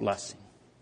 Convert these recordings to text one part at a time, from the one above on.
blessing.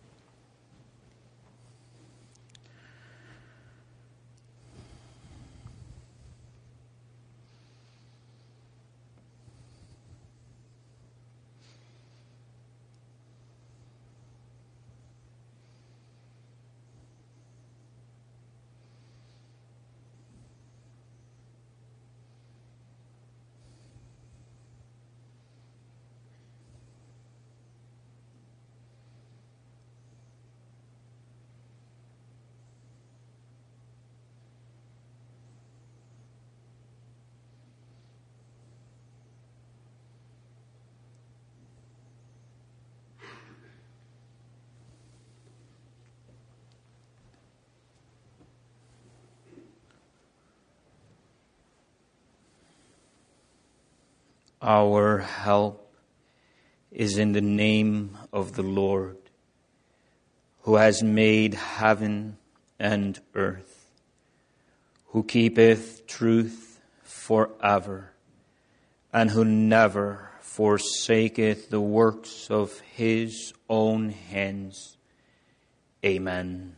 Our help is in the name of the Lord, who has made heaven and earth, who keepeth truth forever, and who never forsaketh the works of his own hands. Amen.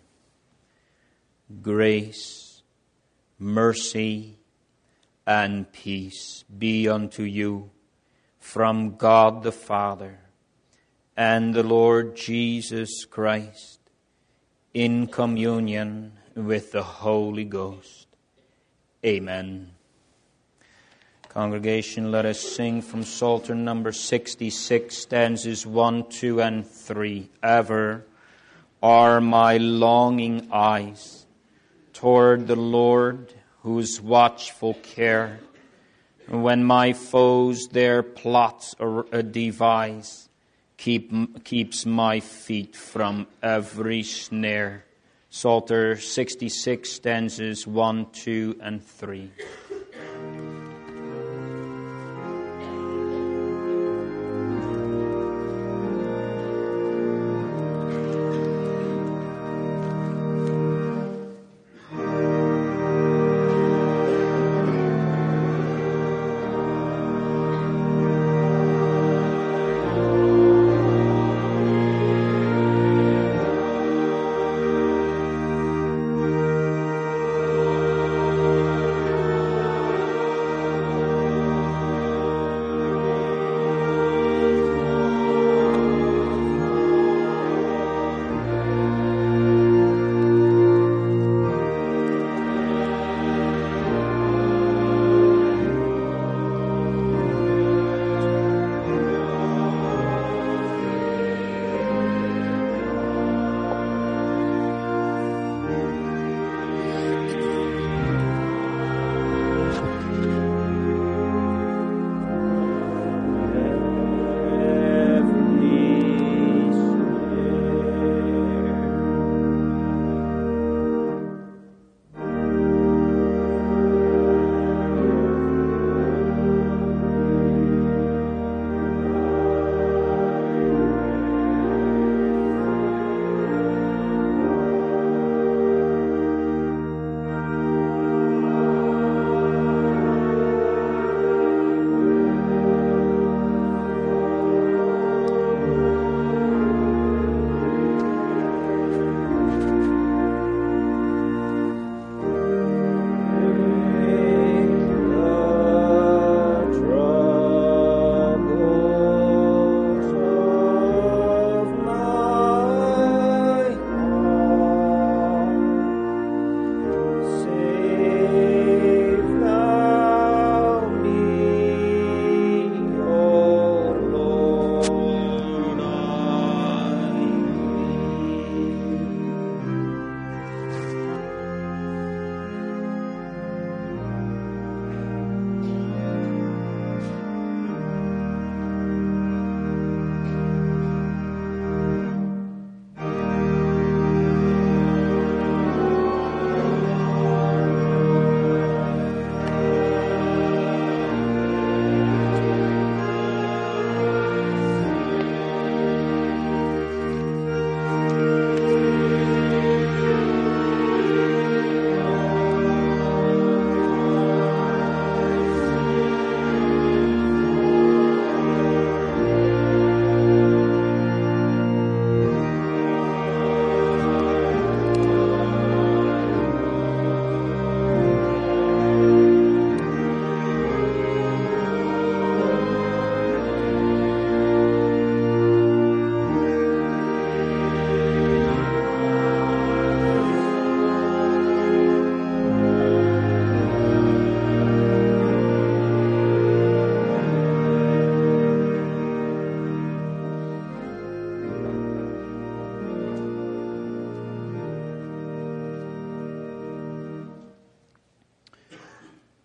Grace, mercy, and peace be unto you from God the Father and the Lord Jesus Christ, in communion with the Holy Ghost. Amen. Congregation, let us sing from Psalter number 66, stanzas 1, 2, and 3. Ever are my longing eyes toward the Lord, whose watchful care, when my foes their plots devise, keeps my feet from every snare. Psalter 66, stanzas 1, 2, and 3.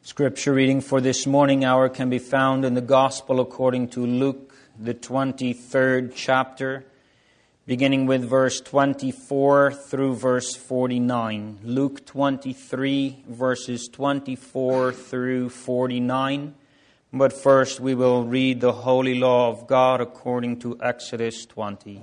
Scripture reading for this morning hour can be found in the Gospel according to Luke, the 23rd chapter, beginning with verse 24 through verse 49. Luke 23, verses 24 through 49. But first we will read the holy law of God according to Exodus 20.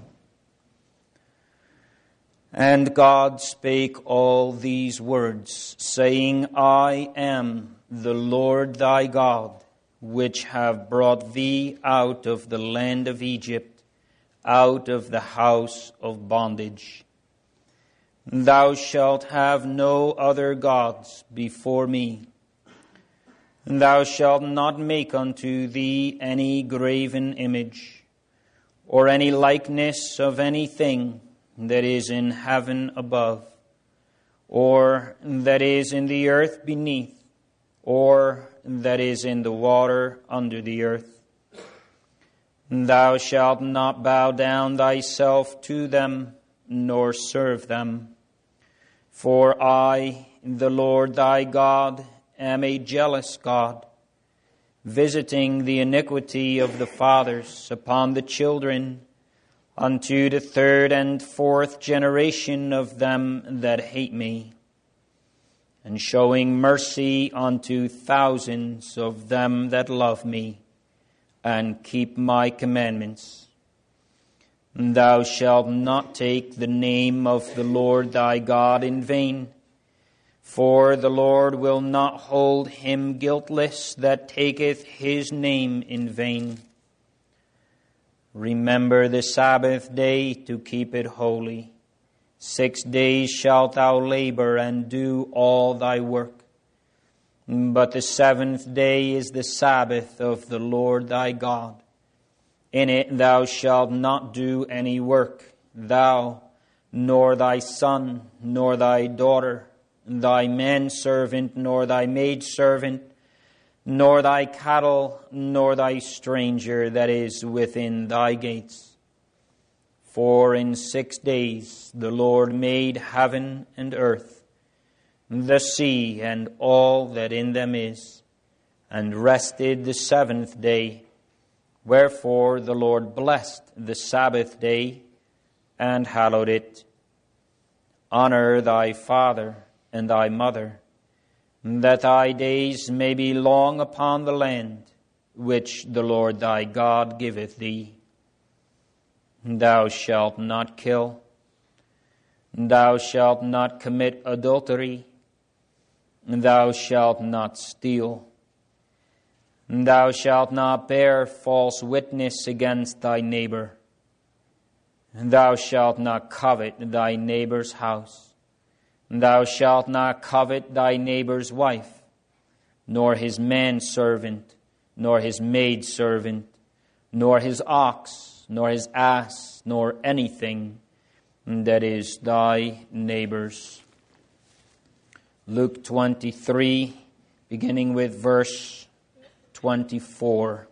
And God spake all these words, saying, I am the Lord thy God, which have brought thee out of the land of Egypt, out of the house of bondage. Thou shalt have no other gods before me. Thou shalt not make unto thee any graven image, or any likeness of anything that is in heaven above, or that is in the earth beneath, or that is in the water under the earth. Thou shalt not bow down thyself to them, nor serve them. For I, the Lord thy God, am a jealous God, visiting the iniquity of the fathers upon the children, unto the third and fourth generation of them that hate me, and showing mercy unto thousands of them that love me, and keep my commandments. Thou shalt not take the name of the Lord thy God in vain, for the Lord will not hold him guiltless that taketh his name in vain. Remember the Sabbath day to keep it holy. 6 days shalt thou labor and do all thy work. But the seventh day is the Sabbath of the Lord thy God. In it thou shalt not do any work, thou, nor thy son, nor thy daughter, thy manservant, nor thy maidservant, nor thy cattle, nor thy stranger that is within thy gates. For in 6 days the Lord made heaven and earth, the sea and all that in them is, and rested the seventh day. Wherefore the Lord blessed the Sabbath day and hallowed it. Honor thy father and thy mother, that thy days may be long upon the land which the Lord thy God giveth thee. Thou shalt not kill. Thou shalt not commit adultery. Thou shalt not steal. Thou shalt not bear false witness against thy neighbor. Thou shalt not covet thy neighbor's house. Thou shalt not covet thy neighbor's wife, nor his manservant, nor his maidservant, nor his ox, nor his ass, nor anything that is thy neighbor's. Luke 23, beginning with verse 24.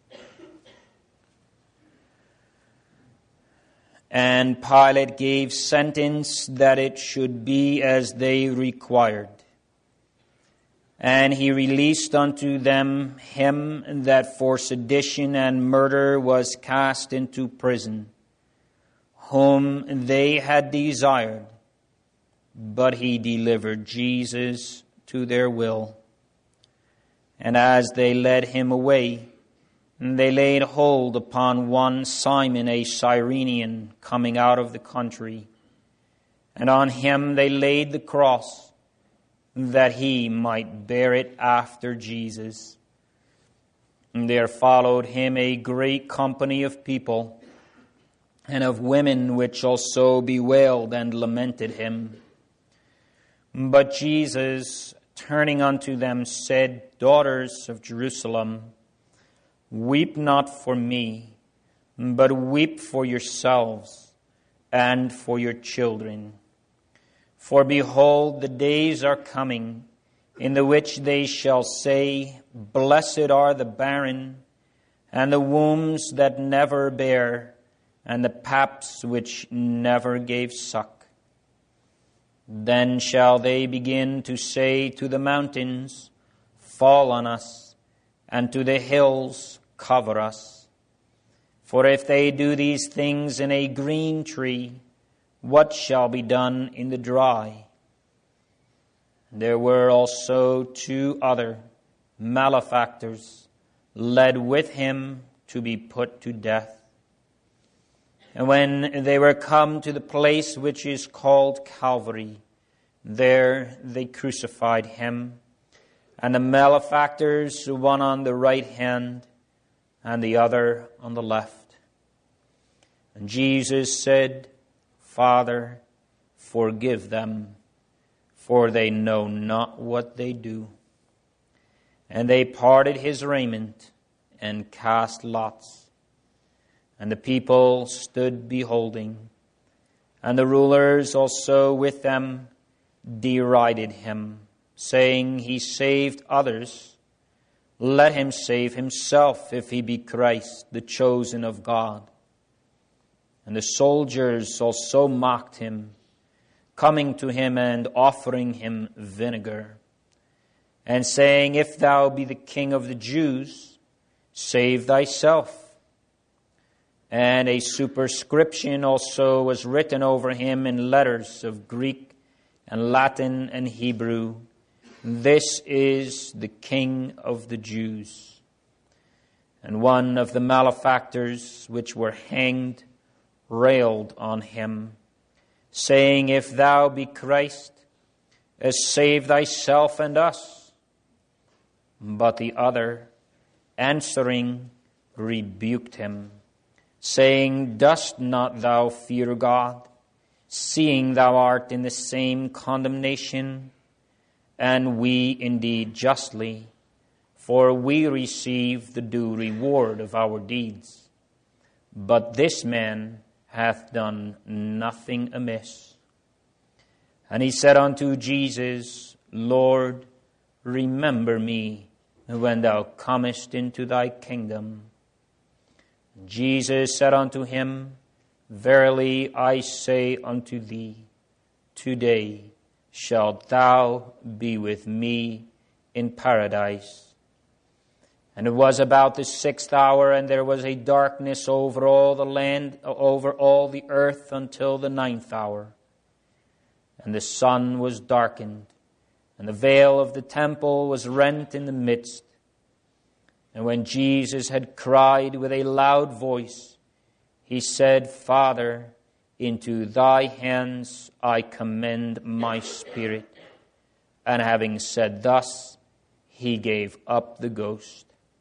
And Pilate gave sentence that it should be as they required. And he released unto them him that for sedition and murder was cast into prison, whom they had desired, but he delivered Jesus to their will. And as they led him away, they laid hold upon one Simon a Cyrenian coming out of the country, and on him they laid the cross, that he might bear it after Jesus. And there followed him a great company of people, and of women which also bewailed and lamented him. But Jesus, turning unto them, said, Daughters of Jerusalem, weep not for me, but weep for yourselves and for your children. For behold, the days are coming, in the which they shall say, Blessed are the barren, and the wombs that never bare, and the paps which never gave suck. Then shall they begin to say to the mountains, fall on us, and to the hills cover us. For if they do these things in a green tree, what shall be done in the dry? There were also 2 other malefactors led with him to be put to death. And when they were come to the place which is called Calvary, there they crucified him, and the malefactors, one on the right hand and the other on the left. And Jesus said, Father, forgive them, for they know not what they do. And they parted his raiment and cast lots. And the people stood beholding, and the rulers also with them derided him, saying, He saved others. Let him save himself, if he be Christ, the chosen of God. And the soldiers also mocked him, coming to him and offering him vinegar, and saying, If thou be the King of the Jews, save thyself. And a superscription also was written over him in letters of Greek and Latin and Hebrew, This is the King of the Jews. And one of the malefactors which were hanged railed on him, saying, If thou be Christ, save thyself and us. But the other, answering, rebuked him, saying, Dost not thou fear God, seeing thou art in the same condemnation? And we indeed justly, for we receive the due reward of our deeds. But this man hath done nothing amiss. And he said unto Jesus, Lord, remember me when thou comest into thy kingdom. Jesus said unto him, Verily I say unto thee, today shalt thou be with me in paradise. And it was about the 6th hour, and there was a darkness over all the land, over all the earth, until the 9th hour. And the sun was darkened, and the veil of the temple was rent in the midst. And when Jesus had cried with a loud voice, he said, Father, into thy hands I commend my spirit. And having said thus, he gave up the ghost.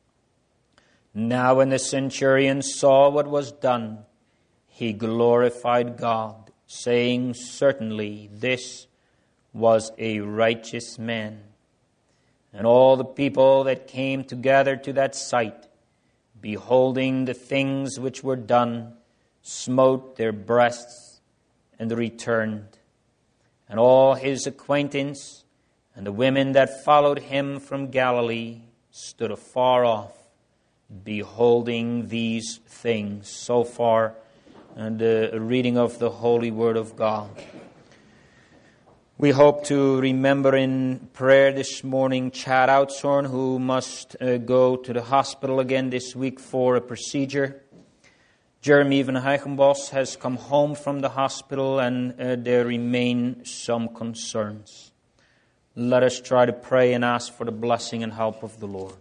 Now when the centurion saw what was done, he glorified God, saying, Certainly this was a righteous man. And all the people that came together to that sight, beholding the things which were done, smote their breasts and returned. And all his acquaintance and the women that followed him from Galilee stood afar off, beholding these things. So far, the reading of the Holy Word of God. We hope to remember in prayer this morning Chad Outzorn, who must go to the hospital again this week for a procedure. Jeremy Van Heichenbos has come home from the hospital, and there remain some concerns. Let us try to pray and ask for the blessing and help of the Lord.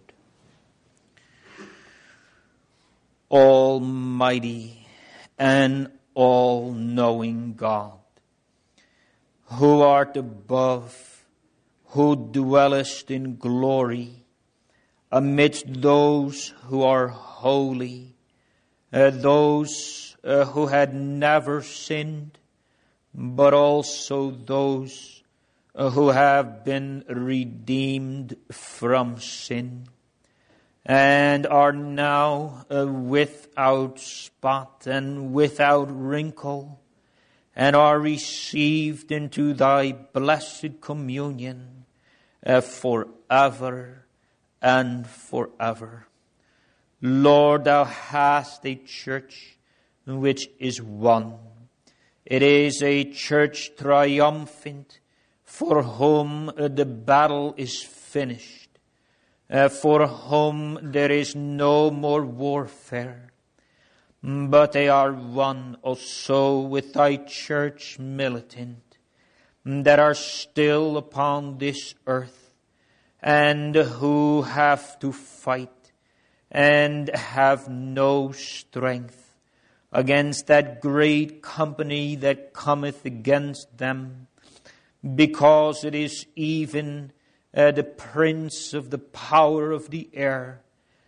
Almighty and all-knowing God, who art above, who dwellest in glory, amidst those who are holy, those who had never sinned, but also those who have been redeemed from sin, and are now without spot and without wrinkle, and are received into thy blessed communion forever and forever. Lord, thou hast a church which is one. It is a church triumphant, for whom the battle is finished, for whom there is no more warfare, but they are one also with thy church militant, that are still upon this earth, and who have to fight, and have no strength against that great company that cometh against them, because it is even the prince of the power of the air,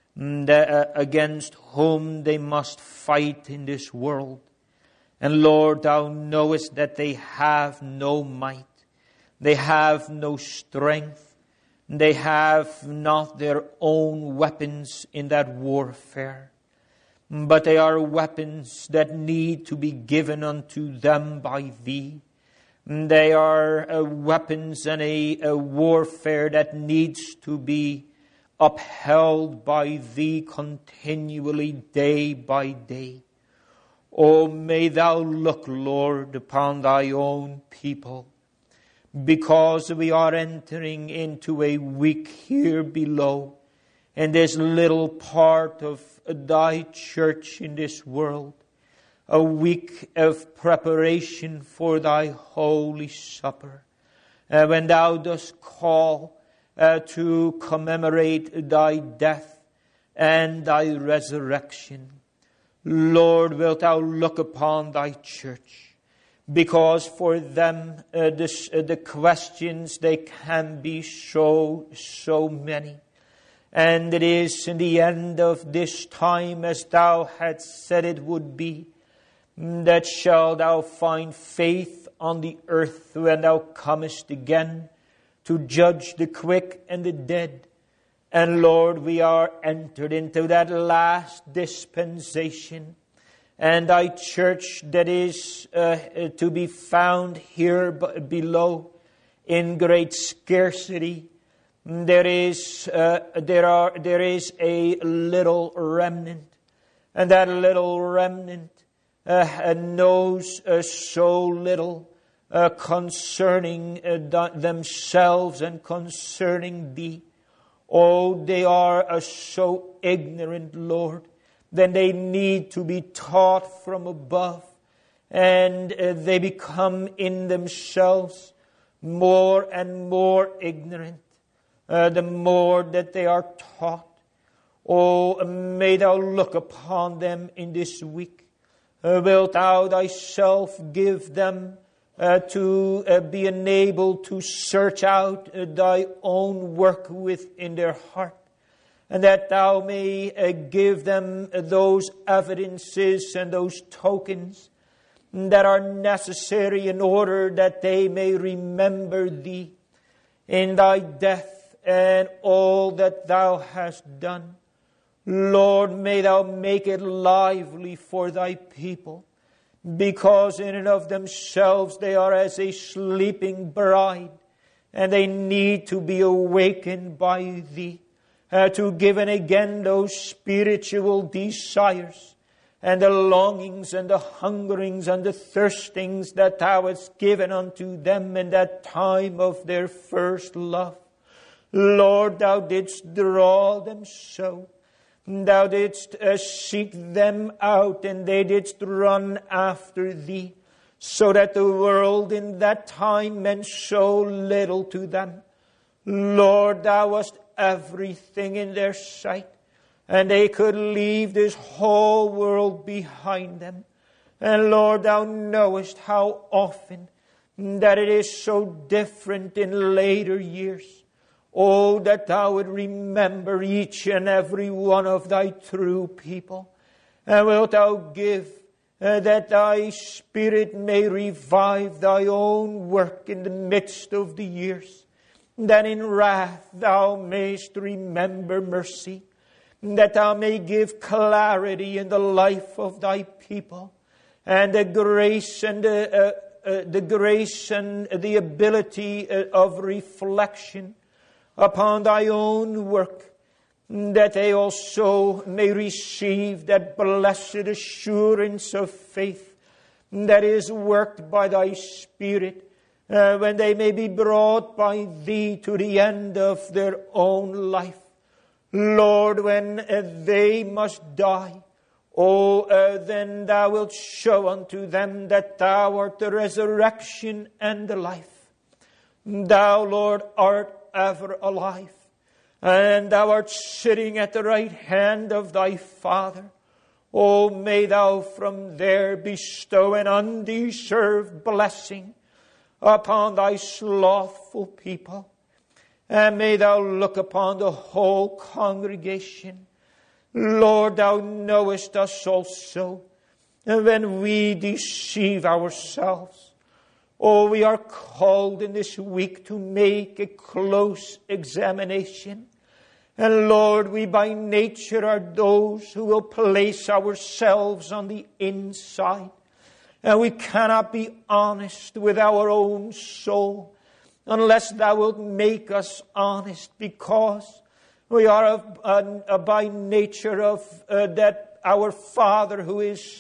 against whom they must fight in this world. And Lord, thou knowest that they have no might, they have no strength, they have not their own weapons in that warfare, but they are weapons that need to be given unto them by thee. They are weapons and a warfare that needs to be upheld by thee continually, day by day. Oh, may thou look, Lord, upon thy own people, because we are entering into a week here below, in this little part of thy church in this world, a week of preparation for thy holy supper, when thou dost call to commemorate thy death and thy resurrection. Lord, wilt thou look upon thy church, because for them the questions, they can be so many. And it is in the end of this time, as thou hadst said it would be, that shalt thou find faith on the earth when thou comest again to judge the quick and the dead. And Lord, we are entered into that last dispensation. And thy church that is to be found here below in great scarcity, there is a little remnant, and that little remnant knows so little concerning themselves and concerning thee. Oh, they are so ignorant, Lord. Then they need to be taught from above, and they become in themselves more and more ignorant the more that they are taught. Oh, may thou look upon them in this week. Wilt thou thyself give them to be enabled to search out thy own work within their heart, and that thou may give them those evidences and those tokens that are necessary in order that they may remember thee in thy death and all that thou hast done. Lord, may thou make it lively for thy people, because in and of themselves they are as a sleeping bride, and they need to be awakened by thee, to give in again those spiritual desires and the longings and the hungerings and the thirstings that thou hast given unto them in that time of their first love. Lord, thou didst draw them so. Thou didst seek them out, and they didst run after thee, so that the world in that time meant so little to them. Lord, thou wast everything in their sight, and they could leave this whole world behind them. And Lord, thou knowest how often that it is so different in later years. Oh, that thou would remember each and every one of thy true people. And wilt thou give that thy Spirit may revive thy own work in the midst of the years. That in wrath thou mayst remember mercy. That thou may give clarity in the life of thy people. And the grace and the ability of reflection upon thy own work, that they also may receive that blessed assurance of faith that is worked by thy Spirit, when they may be brought by thee to the end of their own life. Lord, when they must die, then thou wilt show unto them that thou art the resurrection and the life. Thou, Lord, art ever alive, and thou art sitting at the right hand of thy Father. May thou from there bestow an undeserved blessing upon thy slothful people. And may thou look upon the whole congregation. Lord, thou knowest us also. And when we deceive ourselves, we are called in this week to make a close examination. And Lord, we by nature are those who will place ourselves on the inside. And we cannot be honest with our own soul unless thou wilt make us honest, because we are by nature of that our father who is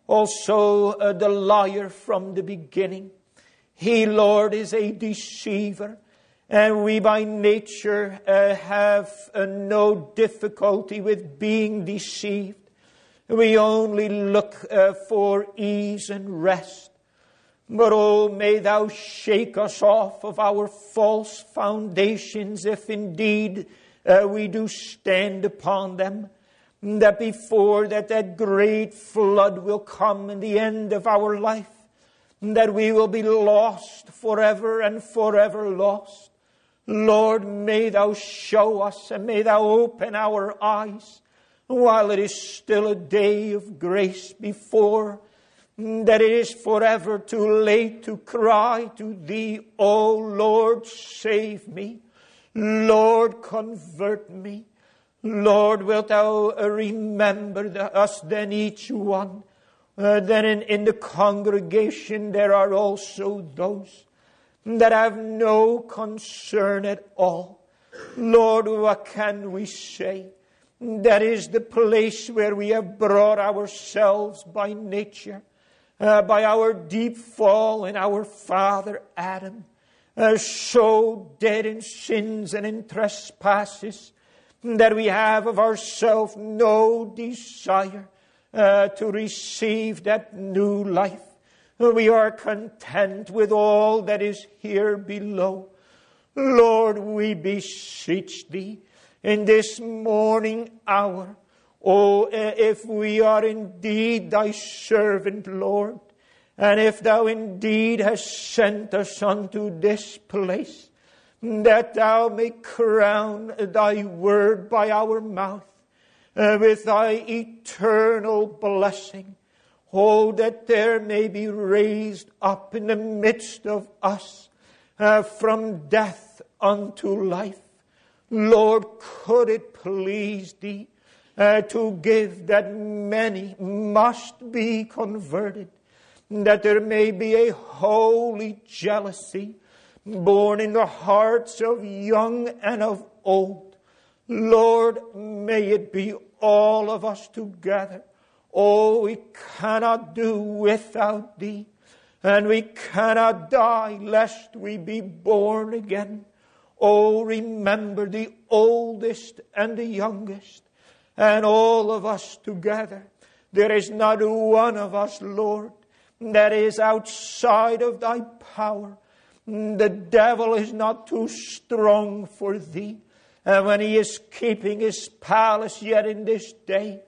also the liar from the beginning. He, Lord, is a deceiver. And we by nature have no difficulty with being deceived. We only look for ease and rest. But may thou shake us off of our false foundations, if indeed we do stand upon them. That before that great flood will come in the end of our life, that we will be lost forever and forever lost. Lord, may thou show us and may thou open our eyes while it is still a day of grace before, that it is forever too late to cry to thee, O Lord, save me. Lord, convert me. Lord, wilt thou remember us then, each one. Then in the congregation there are also those that have no concern at all. Lord, what can we say? That is the place where we have brought ourselves by nature, by our deep fall in our father Adam, so dead in sins and in trespasses, that we have of ourselves no desire to receive that new life. We are content with all that is here below. Lord, we beseech thee in this morning hour, if we are indeed thy servant, Lord, and if thou indeed hast sent us unto this place, that thou may crown thy word by our mouth with thy eternal blessing. That there may be raised up in the midst of us from death unto life. Lord, could it please thee to give that many must be converted, that there may be a holy jealousy born in the hearts of young and of old. Lord, may it be all of us together. We cannot do without thee, and we cannot die lest we be born again. Remember the oldest and the youngest, and all of us together. There is not one of us, Lord, that is outside of thy power. The devil is not too strong for thee. And when he is keeping his palace yet in this day,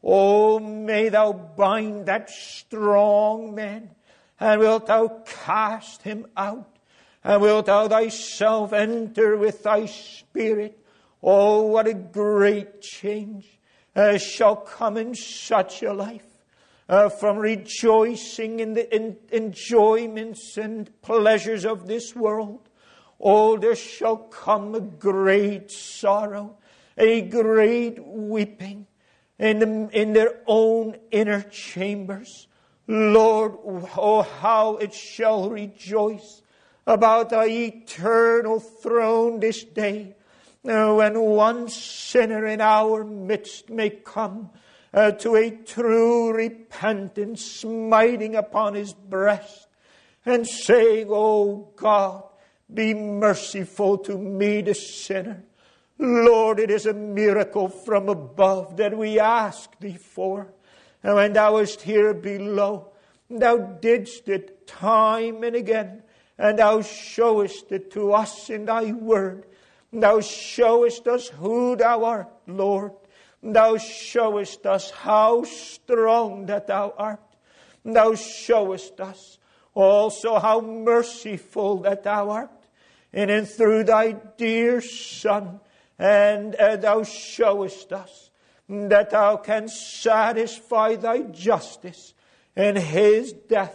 may thou bind that strong man, and wilt thou cast him out, and wilt thou thyself enter with thy spirit. What a great change shall come in such a life, from rejoicing in the enjoyments and pleasures of this world. There shall come a great sorrow, a great weeping in their own inner chambers. Lord, how it shall rejoice about thy eternal throne this day, when one sinner in our midst may come to a true repentance, smiting upon his breast and saying, God, be merciful to me, the sinner. Lord, it is a miracle from above that we ask thee for. And when thou wast here below, thou didst it time and again, and thou showest it to us in thy word. Thou showest us who thou art, Lord. Thou showest us how strong that thou art. Thou showest us also how merciful that thou art. And through thy dear Son, and thou showest us that thou canst satisfy thy justice in his death,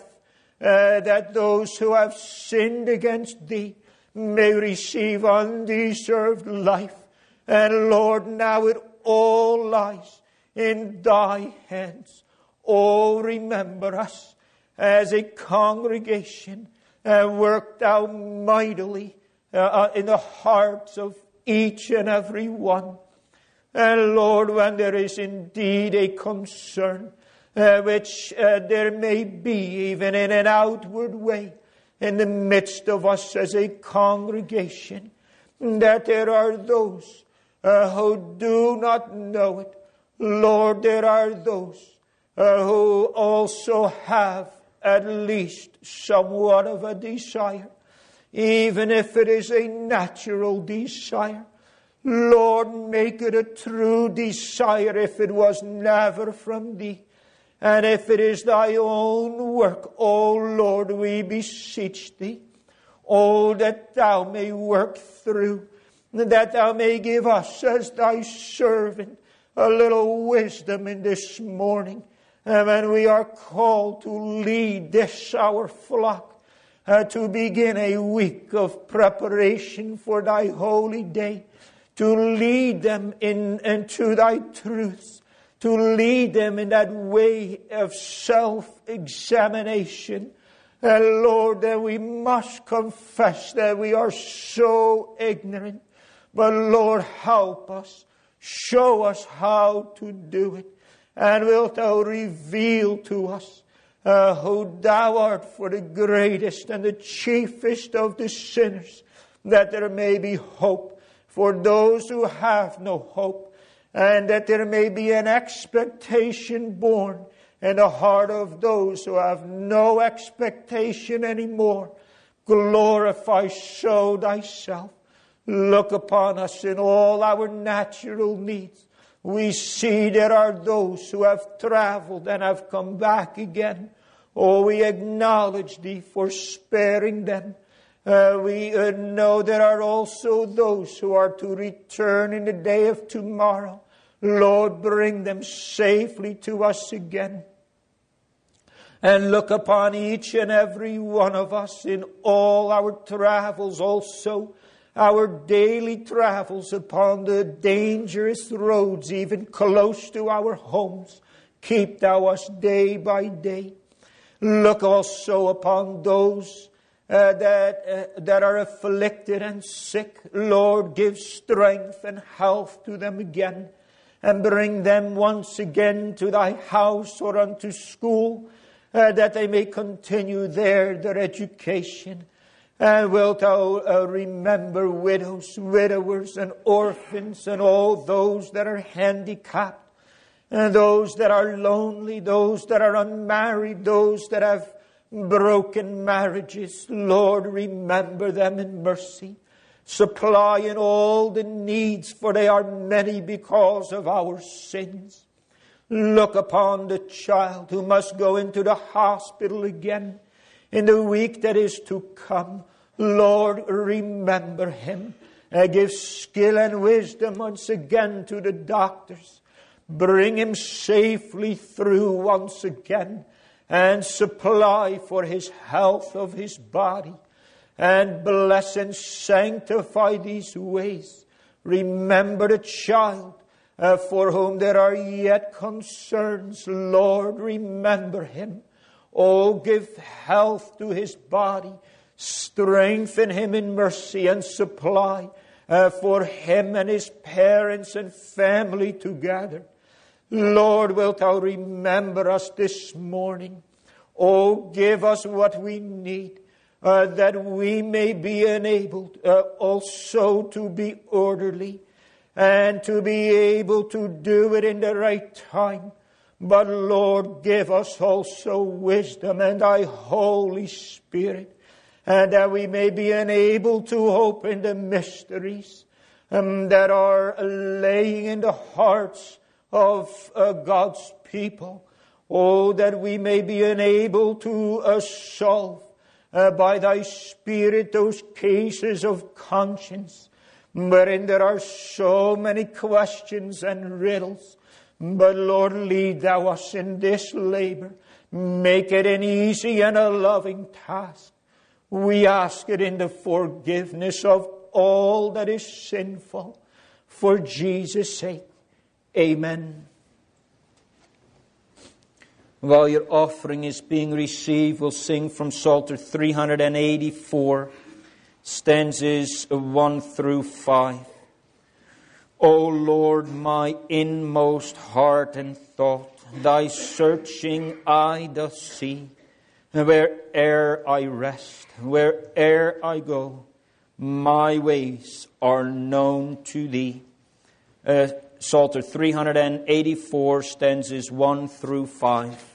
that those who have sinned against thee may receive undeserved life. And Lord, now it all lies in thy hands. Oh, remember us as a congregation, and work thou mightily in the hearts of each and every one. And Lord, when there is indeed a concern, which there may be even in an outward way in the midst of us as a congregation, that there are those who do not know it. Lord, there are those who also have at least somewhat of a desire, even if it is a natural desire. Lord, make it a true desire if it was never from thee. And if it is thy own work, O Lord, we beseech thee, oh, that thou may work through, that thou may give us as thy servant a little wisdom in this morning, and when we are called to lead this our flock, to begin a week of preparation for thy holy day, to lead them into thy truths, to lead them in that way of self-examination. And Lord, that we must confess that we are so ignorant. But Lord, help us. Show us how to do it. And wilt thou reveal to us who thou art for the greatest and the chiefest of the sinners, that there may be hope for those who have no hope, and that there may be an expectation born in the heart of those who have no expectation anymore. Glorify so thyself. Look upon us in all our natural needs. We see there are those who have traveled and have come back again. Oh, we acknowledge thee for sparing them. We know there are also those who are to return in the day of tomorrow. Lord, bring them safely to us again. And look upon each and every one of us in all our travels also, our daily travels upon the dangerous roads, even close to our homes. Keep thou us day by day. Look also upon those that are afflicted and sick. Lord, give strength and health to them again, and bring them once again to thy house or unto school, that they may continue there their education. And wilt thou remember widows, widowers, and orphans, and all those that are handicapped, and those that are lonely, those that are unmarried, those that have broken marriages. Lord, remember them in mercy. Supply in all the needs, for they are many because of our sins. Look upon the child who must go into the hospital again in the week that is to come. Lord, remember him. Give skill and wisdom once again to the doctors. Bring him safely through once again, and supply for his health of his body. And bless and sanctify these ways. Remember the child for whom there are yet concerns. Lord, remember him. Oh, give health to his body. Strengthen him in mercy, and supply for him and his parents and family together. Lord, wilt thou remember us this morning? Oh, give us what we need, that we may be enabled also to be orderly, and to be able to do it in the right time. But Lord, give us also wisdom and thy Holy Spirit, and that we may be enabled to open the mysteries that are laying in the hearts of God's people. Oh, that we may be enabled to solve by thy Spirit those cases of conscience, wherein there are so many questions and riddles. But Lord, lead thou us in this labor. Make it an easy and a loving task. We ask it in the forgiveness of all that is sinful. For Jesus' sake. Amen. While your offering is being received, we'll sing from Psalter 384, stanzas 1 through 5. O Lord, my inmost heart and thought, thy searching eye doth see. Where'er I rest, where'er I go, my ways are known to thee. Psalter 384, stanzas 1 through 5.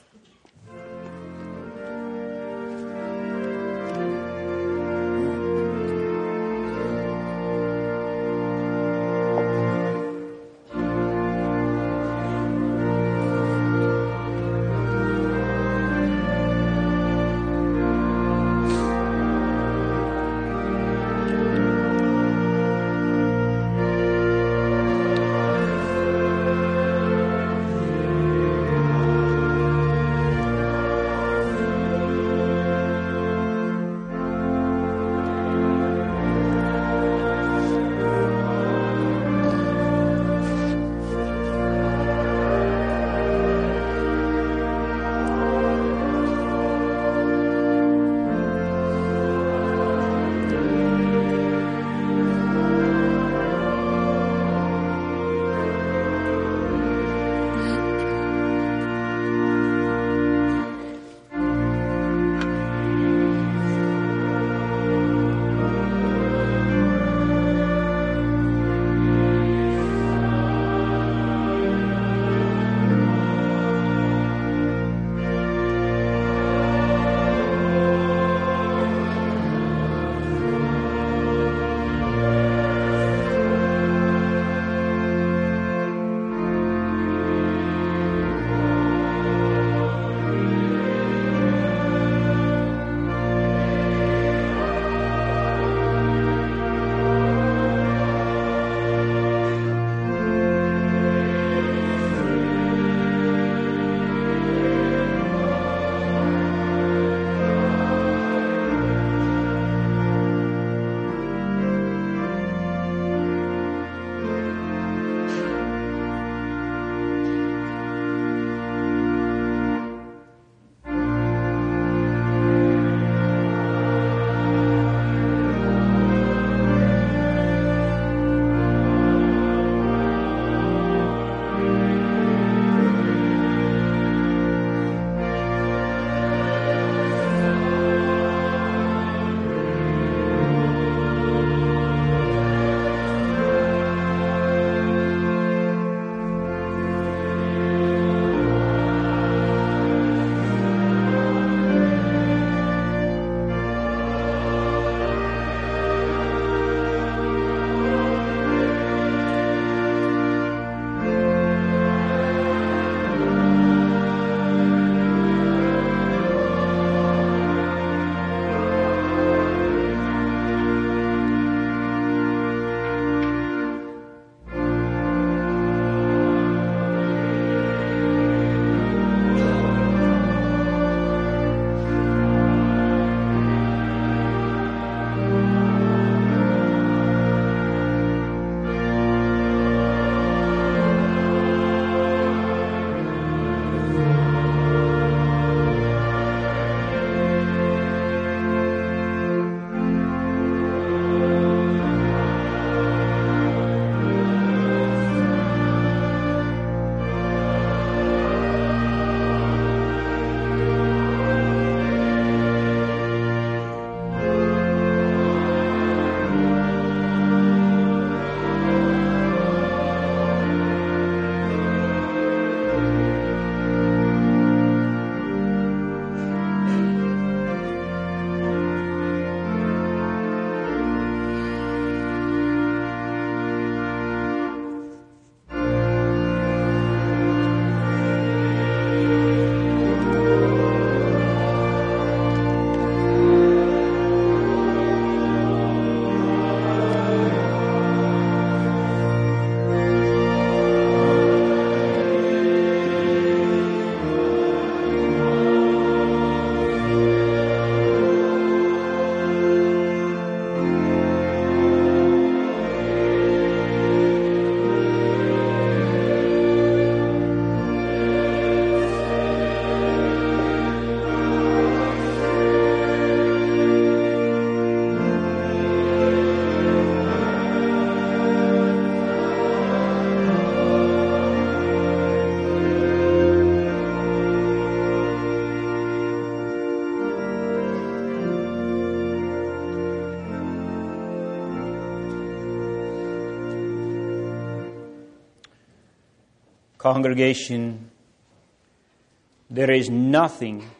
Congregation, there is nothing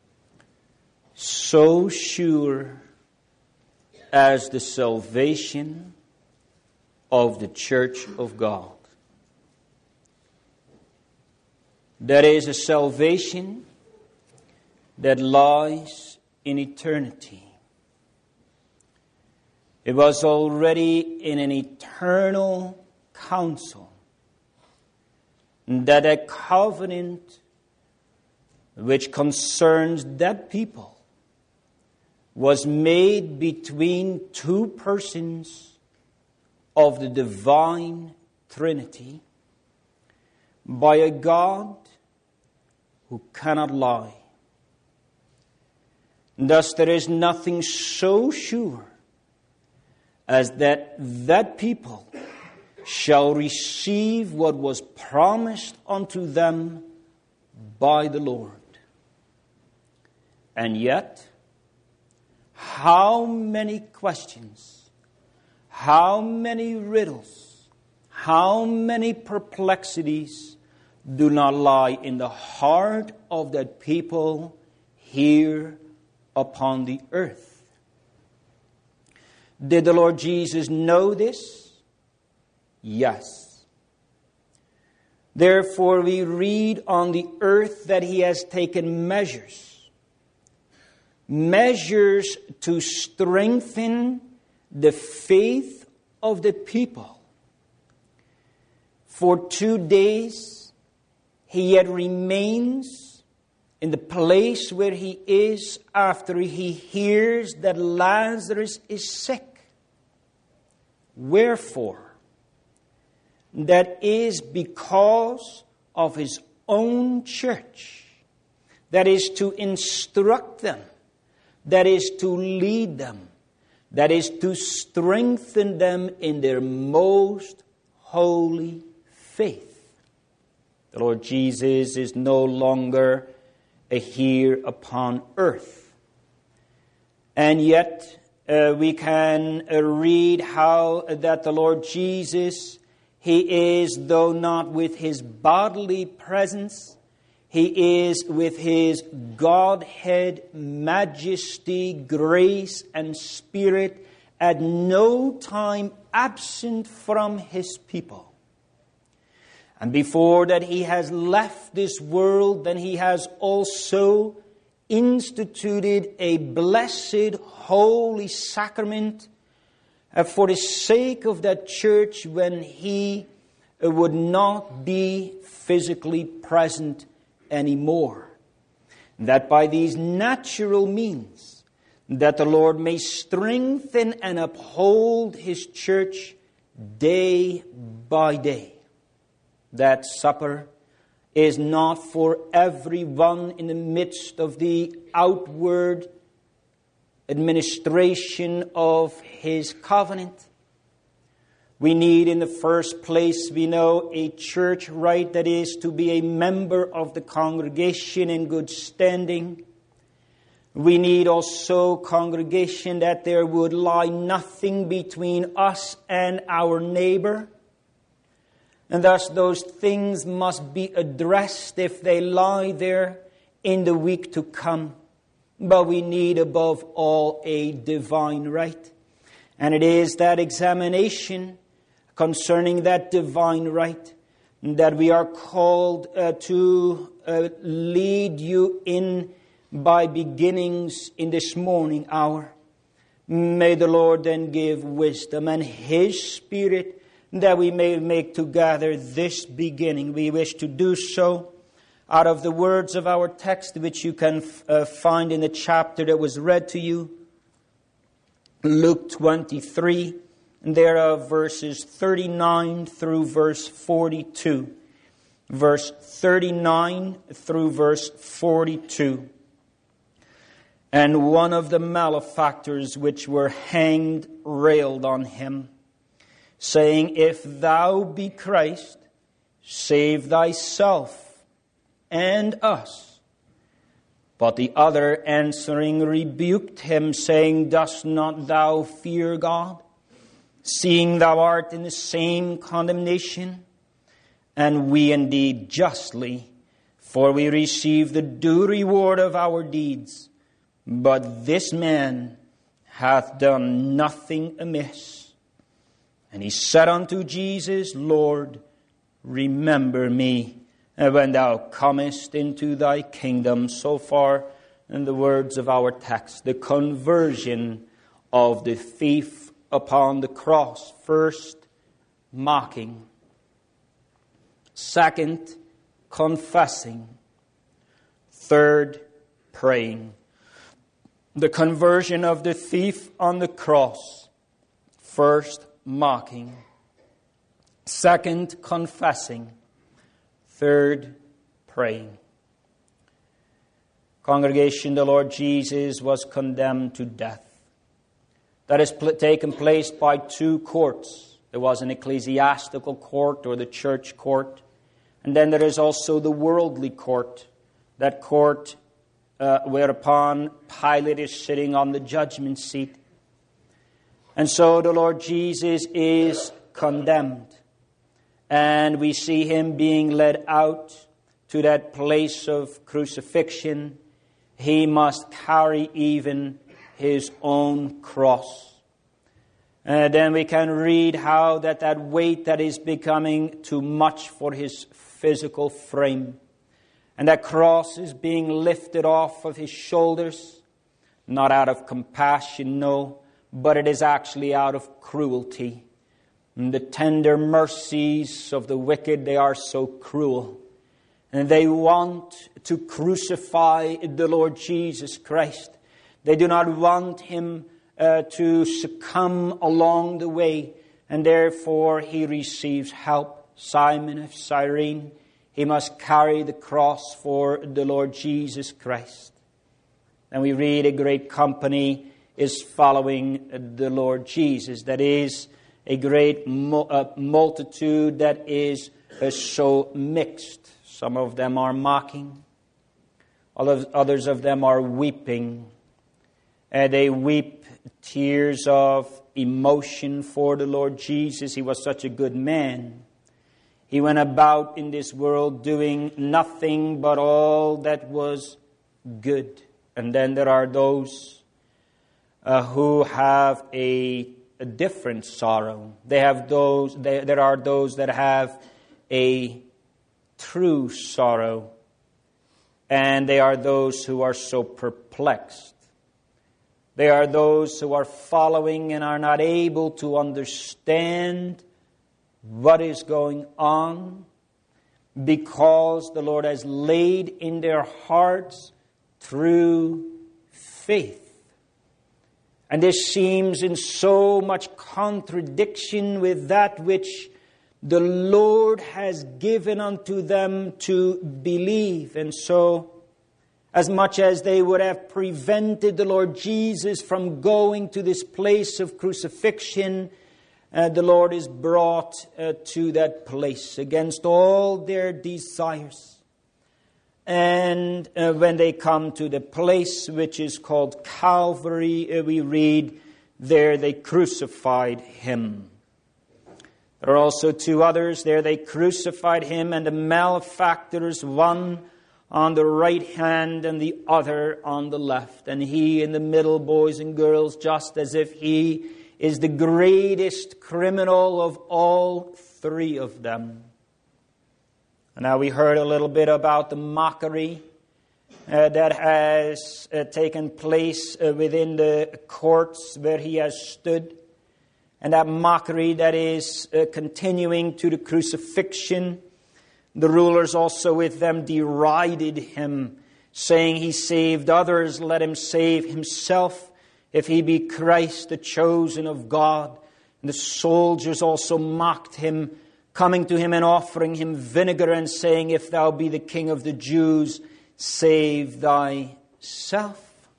so sure as the salvation of the church of God. That is a salvation that lies in eternity. It was already in an eternal counsel that a covenant which concerns that people was made between two persons of the divine Trinity by a God who cannot lie. Thus, there is nothing so sure as that people shall receive what was promised unto them by the Lord. And yet, how many questions, how many riddles, how many perplexities do not lie in the heart of that people here upon the earth. Did the Lord Jesus know this? Yes. Therefore we read on the earth that He has taken measures to strengthen the faith of the people. For 2 days He yet remains in the place where He is after He hears that Lazarus is sick. Wherefore? That is because of His own church. That is to instruct them. That is to lead them. That is to strengthen them in their most holy faith. The Lord Jesus is no longer here upon earth. And yet we can read how that the Lord Jesus, He is, though not with His bodily presence, He is with His Godhead, majesty, grace, and spirit, at no time absent from His people. And before that He has left this world, then He has also instituted a blessed holy sacrament for the sake of that church when He would not be physically present anymore. That by these natural means, that the Lord may strengthen and uphold His church day by day. That supper is not for everyone in the midst of the outward administration of His covenant. We need, in the first place, we know, a church rite, that is to be a member of the congregation in good standing. We need also, congregation, that there would lie nothing between us and our neighbor. And thus those things must be addressed if they lie there in the week to come. But we need above all a divine rite. And it is that examination concerning that divine rite that we are called to lead you in by beginnings in this morning hour. May the Lord then give wisdom and His Spirit that we may make together this beginning. We wish to do so out of the words of our text, which you can find in the chapter that was read to you, Luke 23, and there are verses 39 through verse 42. Verse 39 through verse 42. And one of the malefactors which were hanged railed on Him, saying, If thou be Christ, save thyself and us. But the other answering rebuked him, saying, Dost not thou fear God, seeing thou art in the same condemnation? and we indeed justly, for we receive the due reward of our deeds. But this man hath done nothing amiss. And he said unto Jesus, Lord, remember me when thou comest into thy kingdom. So far in the words of our text, the conversion of the thief upon the cross. First, mocking. Second, confessing. Third, praying. The conversion of the thief on the cross. First, mocking. Second, confessing. Third, praying. Congregation, the Lord Jesus was condemned to death. That has taken place by two courts. There was an ecclesiastical court, or the church court. And then there is also the worldly court. That court whereupon Pilate is sitting on the judgment seat. And so the Lord Jesus is condemned. And we see him being led out to that place of crucifixion. He must carry even his own cross. And then we can read how that weight that is becoming too much for his physical frame. And that cross is being lifted off of his shoulders, not out of compassion, no, but it is actually out of cruelty. And the tender mercies of the wicked, they are so cruel. And they want to crucify the Lord Jesus Christ. They do not want him to succumb along the way. And therefore he receives help. Simon of Cyrene, he must carry the cross for the Lord Jesus Christ. And we read a great company is following the Lord Jesus. That is a great multitude that is so mixed. Some of them are mocking. Others of them are weeping. They weep tears of emotion for the Lord Jesus. He was such a good man. He went about in this world doing nothing but all that was good. And then there are those who have a different sorrow. There are those that have a true sorrow. And they are those who are so perplexed. They are those who are following and are not able to understand what is going on, because the Lord has laid in their hearts through faith. And this seems in so much contradiction with that which the Lord has given unto them to believe. And so, as much as they would have prevented the Lord Jesus from going to this place of crucifixion, the Lord is brought to that place against all their desires. And when they come to the place which is called Calvary, we read, there they crucified him. There are also two others. There they crucified him and the malefactors, one on the right hand and the other on the left. And he in the middle, boys and girls, just as if he is the greatest criminal of all three of them. And now we heard a little bit about the mockery that has taken place within the courts where he has stood. And that mockery that is continuing to the crucifixion. The rulers also with them derided him, saying, he saved others, let him save himself, if he be Christ, the chosen of God. And the soldiers also mocked him, coming to him and offering him vinegar and saying, if thou be the King of the Jews, save thyself.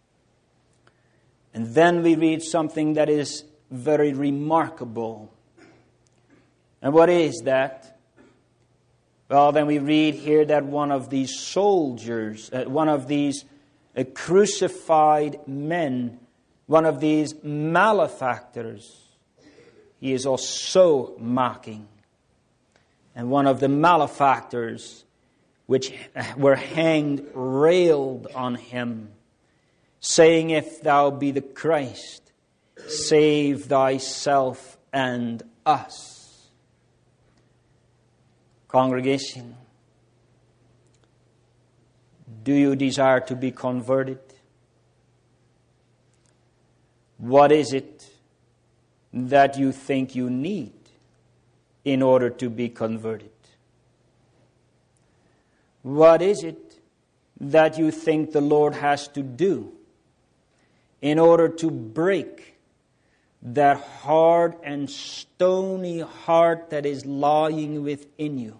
And then we read something that is very remarkable. And what is that? Well, then we read here that one of these soldiers, one of these crucified men, one of these malefactors, he is also mocking. And one of the malefactors which were hanged railed on him, saying, "If thou be the Christ, save thyself and us." Congregation, do you desire to be converted? What is it that you think you need in order to be converted? What is it that you think the Lord has to do in order to break that hard and stony heart that is lying within you?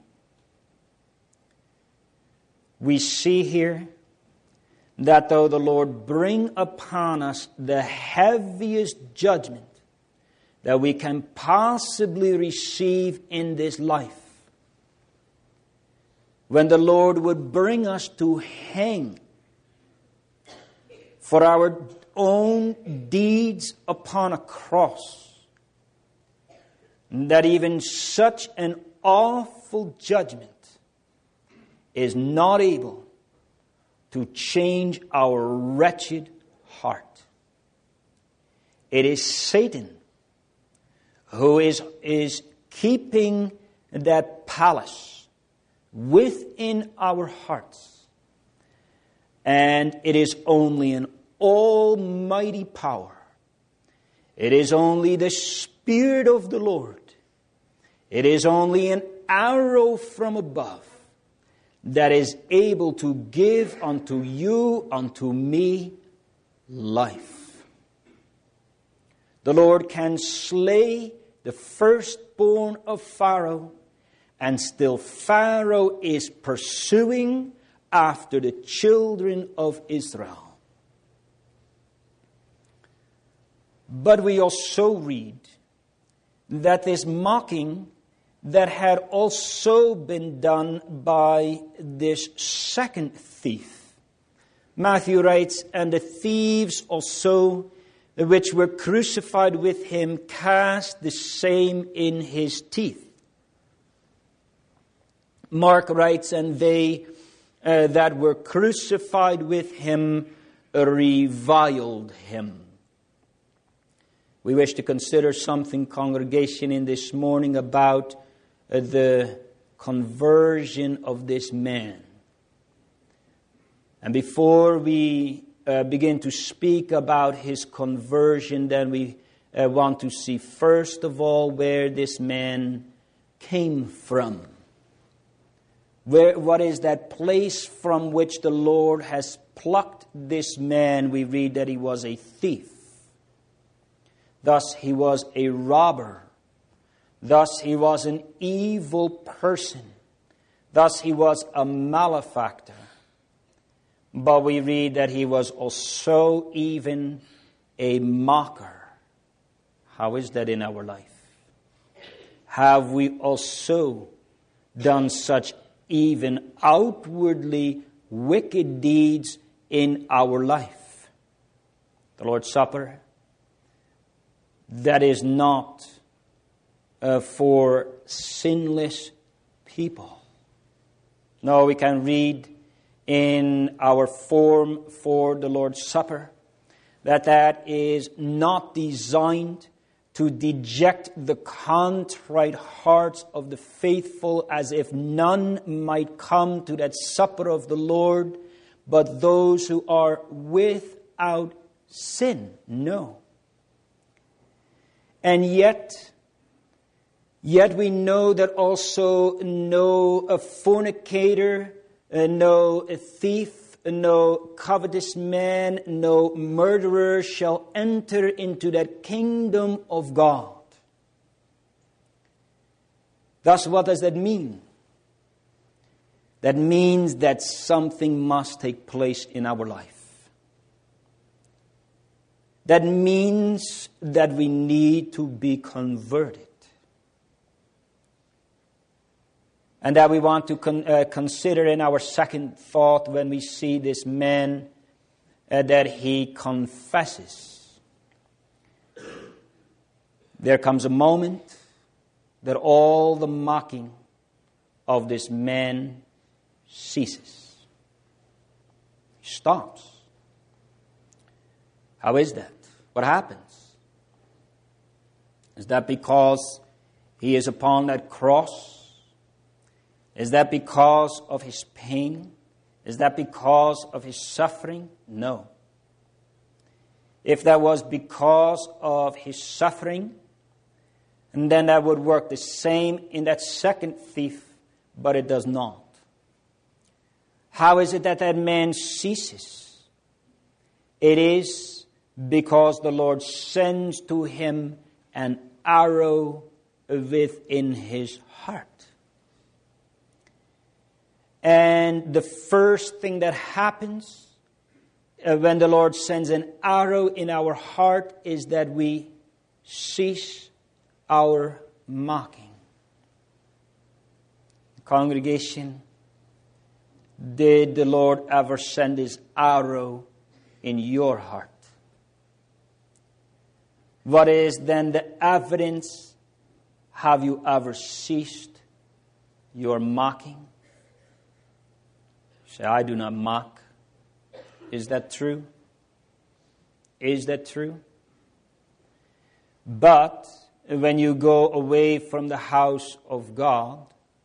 We see here that though the Lord bring upon us the heaviest judgment that we can possibly receive in this life, when the Lord would bring us to hang for our own deeds upon a cross, that even such an awful judgment is not able to change our wretched heart. It is Satan who is keeping that palace within our hearts. And it is only an almighty power. It is only the Spirit of the Lord. It is only an arrow from above that is able to give unto you, unto me, life. The Lord can slay the firstborn of Pharaoh, and still Pharaoh is pursuing after the children of Israel. But we also read that this mocking that had also been done by this second thief. Matthew writes, "And the thieves also, which were crucified with him, cast the same in his teeth." Mark writes, "And they that were crucified with him reviled him." We wish to consider something, congregation, in this morning about the conversion of this man. And before we begin to speak about his conversion, then we want to see first of all where this man came from. What is that place from which the Lord has plucked this man? We read that he was a thief. Thus he was a robber. Thus he was an evil person. Thus he was a malefactor. But we read that he was also even a mocker. How is that in our life? Have we also done such even outwardly wicked deeds in our life? The Lord's Supper, that is not for sinless people. No, we can read in our form for the Lord's Supper that is not designed to deject the contrite hearts of the faithful, as if none might come to that supper of the Lord, but those who are without sin. No. And yet we know that also no fornicator, no thief, no covetous man, no murderer shall enter into that kingdom of God. Thus, what does that mean? That means that something must take place in our life. That means that we need to be converted. And that we want to consider in our second thought when we see this man that he confesses. There comes a moment that all the mocking of this man ceases. He stops. How is that? What happens? Is that because he is upon that cross? Is that because of his pain? Is that because of his suffering? No. If that was because of his suffering, and then that would work the same in that second thief, but it does not. How is it that that man ceases? It is because the Lord sends to him an arrow within his heart. And the first thing that happens when the Lord sends an arrow in our heart is that we cease our mocking. Congregation, did the Lord ever send his arrow in your heart? What is then the evidence? Have you ever ceased your mocking? Say, I do not mock. Is that true? Is that true? But when you go away from the house of God,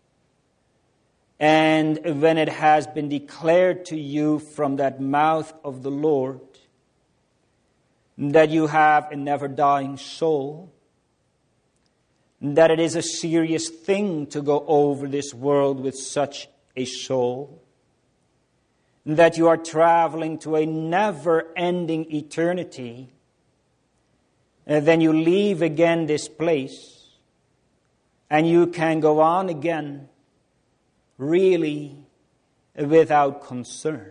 and when it has been declared to you from that mouth of the Lord that you have a never-dying soul, that it is a serious thing to go over this world with such a soul, that you are traveling to a never-ending eternity, and then you leave again this place, and you can go on again really without concern.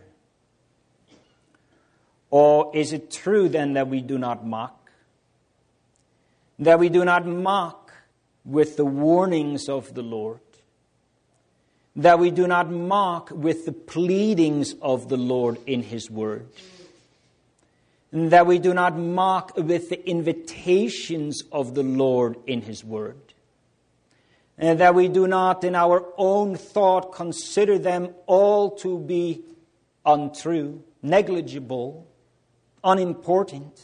Or is it true then that we do not mock? That we do not mock with the warnings of the Lord? That we do not mock with the pleadings of the Lord in His Word? And that we do not mock with the invitations of the Lord in His Word? And that we do not in our own thought consider them all to be untrue, negligible, unimportant.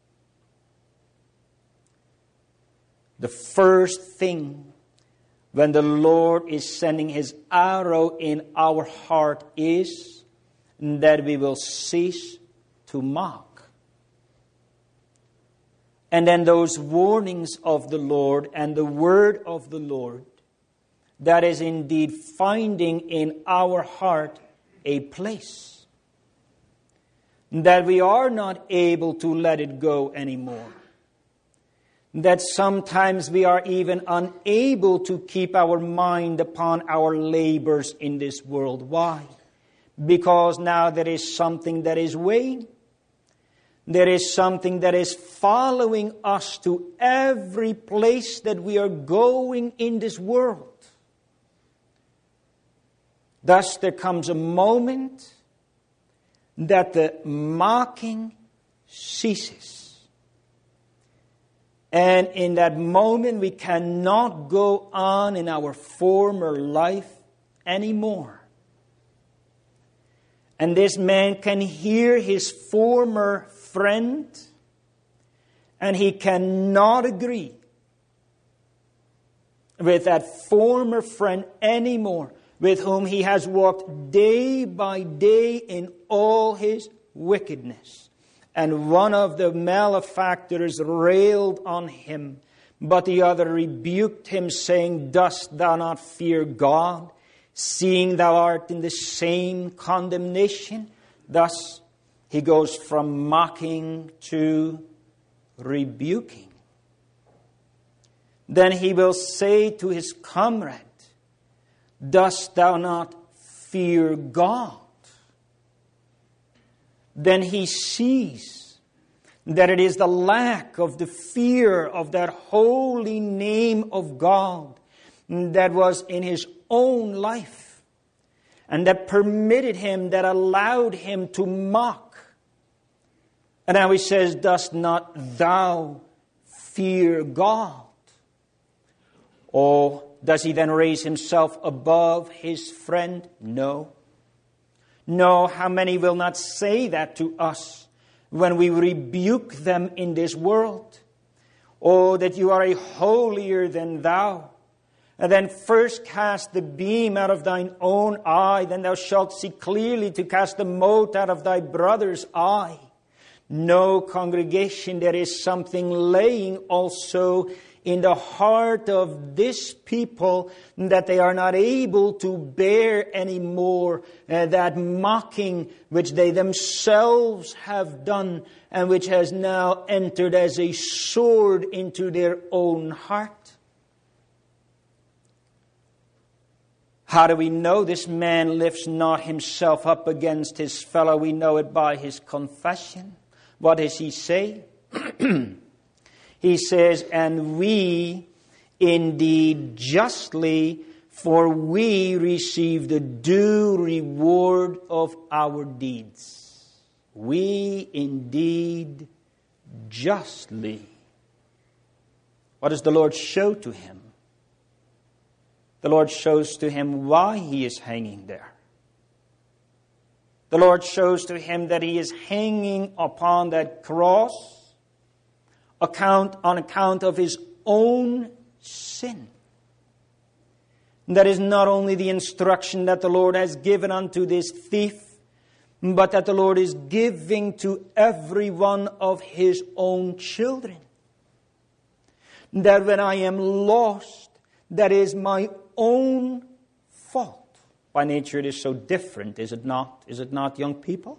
The first thing when the Lord is sending His arrow in our heart is that we will cease to mock. And then those warnings of the Lord and the word of the Lord, that is indeed finding in our heart a place. That we are not able to let it go anymore. That sometimes we are even unable to keep our mind upon our labors in this world. Why? Because now there is something that is weighing. There is something that is following us to every place that we are going in this world. Thus there comes a moment that the mocking ceases. And in that moment we cannot go on in our former life anymore. And this man can hear his former friend, and he cannot agree with that former friend anymore, with whom he has walked day by day in all his wickedness. And one of the malefactors railed on him, but the other rebuked him, saying, Dost thou not fear God, seeing thou art in the same condemnation? Thus he goes from mocking to rebuking. Then he will say to his comrade, Dost thou not fear God? Then he sees that it is the lack of the fear of that holy name of God that was in his own life, and that permitted him, that allowed him to mock. And now he says, Dost not thou fear God? Oh, Does he then raise himself above his friend? No. No, how many will not say that to us when we rebuke them in this world? Oh, that you are a holier than thou. And then first cast the beam out of thine own eye, then thou shalt see clearly to cast the mote out of thy brother's eye. No, congregation, there is something laying also in the heart of this people that they are not able to bear anymore that mocking which they themselves have done and which has now entered as a sword into their own heart. How do we know this man lifts not himself up against his fellow? We know it by his confession. What does he say? He says, and we indeed justly, for we receive the due reward of our deeds. We indeed justly. What does the Lord show to him? The Lord shows to him why he is hanging there. The Lord shows to him that he is hanging upon that cross on account of his own sin. That is not only the instruction that the Lord has given unto this thief, but that the Lord is giving to every one of his own children. That when I am lost, that is my own fault. By nature it is so different, is it not? Is it not, young people?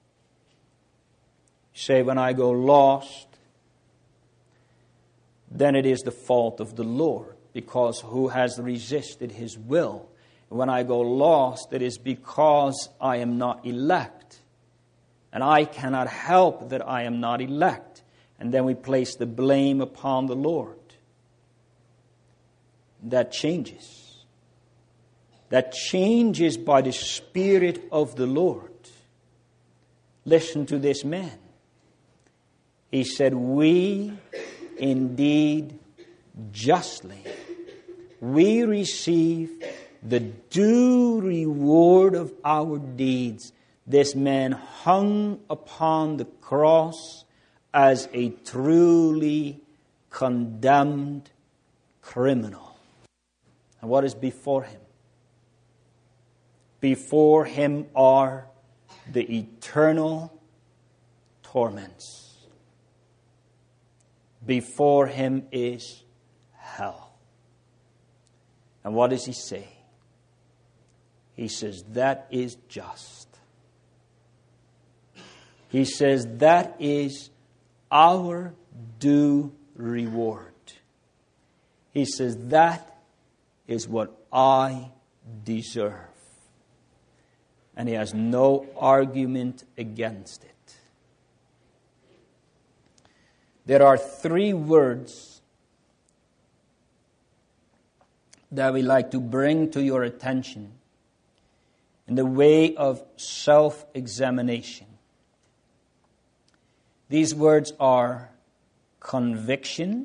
You say, when I go lost, then it is the fault of the Lord, because who has resisted his will? When I go lost, it is because I am not elect. And I cannot help that I am not elect. And then we place the blame upon the Lord. That changes. That changes by the Spirit of the Lord. Listen to this man. He said, we indeed justly, we receive the due reward of our deeds. This man hung upon the cross as a truly condemned criminal. And what is before him? Before him are the eternal torments. Before him is hell. And what does he say? He says, that is just. He says, that is our due reward. He says, that is what I deserve. And he has no argument against it. There are 3 words that we like to bring to your attention in the way of self-examination. These words are conviction,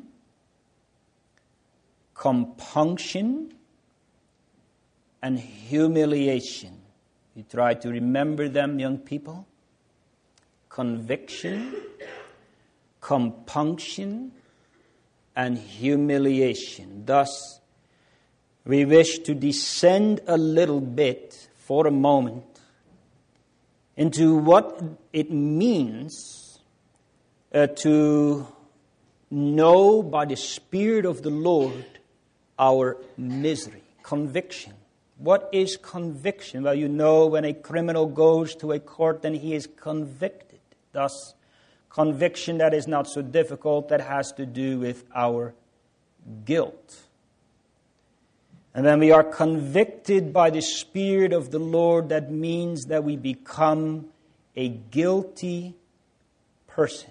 compunction, and humiliation. You try to remember them, young people. Conviction, compunction, and humiliation. Thus, we wish to descend a little bit for a moment into what it means to know by the Spirit of the Lord our misery. Conviction. What is conviction? Well, you know, when a criminal goes to a court, then he is convicted. Thus, conviction, that is not so difficult. That has to do with our guilt. And when we are convicted by the Spirit of the Lord, that means that we become a guilty person.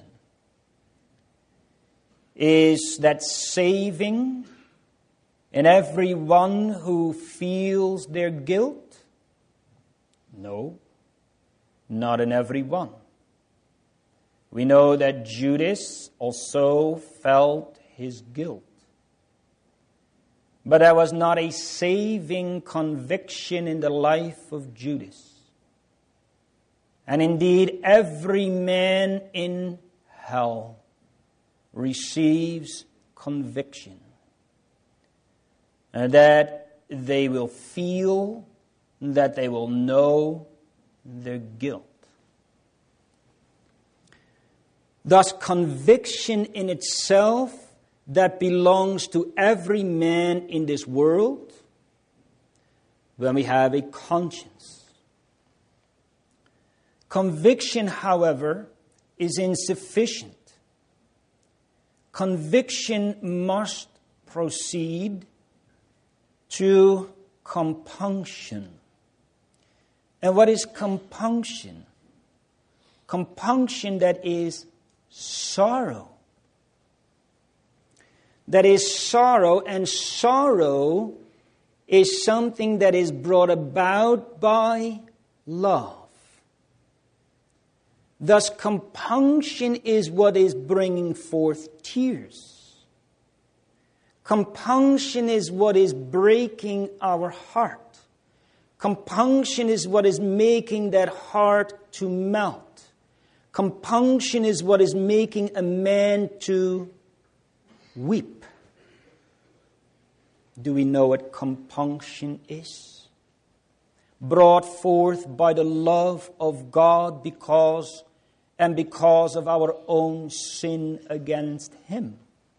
Is that saving in everyone who feels their guilt? No, not in everyone. We know that Judas also felt his guilt. But there was not a saving conviction in the life of Judas. And indeed, every man in hell receives conviction. And that they will feel, that they will know their guilt. Thus, conviction in itself that belongs to every man in this world when we have a conscience. Conviction, however, is insufficient. Conviction must proceed to compunction. And what is compunction? Compunction that is sorrow. That is sorrow, and sorrow is something that is brought about by love. Thus, compunction is what is bringing forth tears. Compunction is what is breaking our heart. Compunction is what is making that heart to melt. Compunction is what is making a man to weep. Do we know what compunction is? Brought forth by the love of God because of our own sin against Him.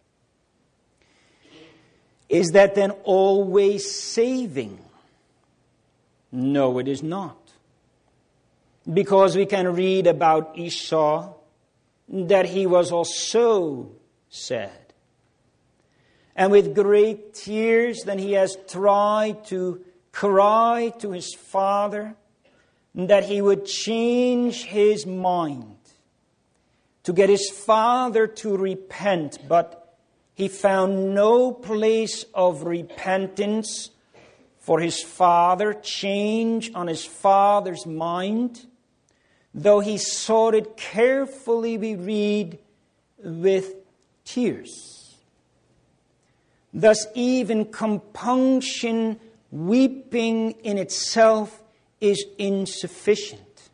Is that then always saving? No, it is not. Because we can read about Esau that he was also sad. And with great tears, then he has tried to cry to his father that he would change his mind, to get his father to repent. But he found no place of repentance for his father, change on his father's mind. Though he sought it carefully, we read, with tears. Thus, even compunction, weeping in itself, is insufficient.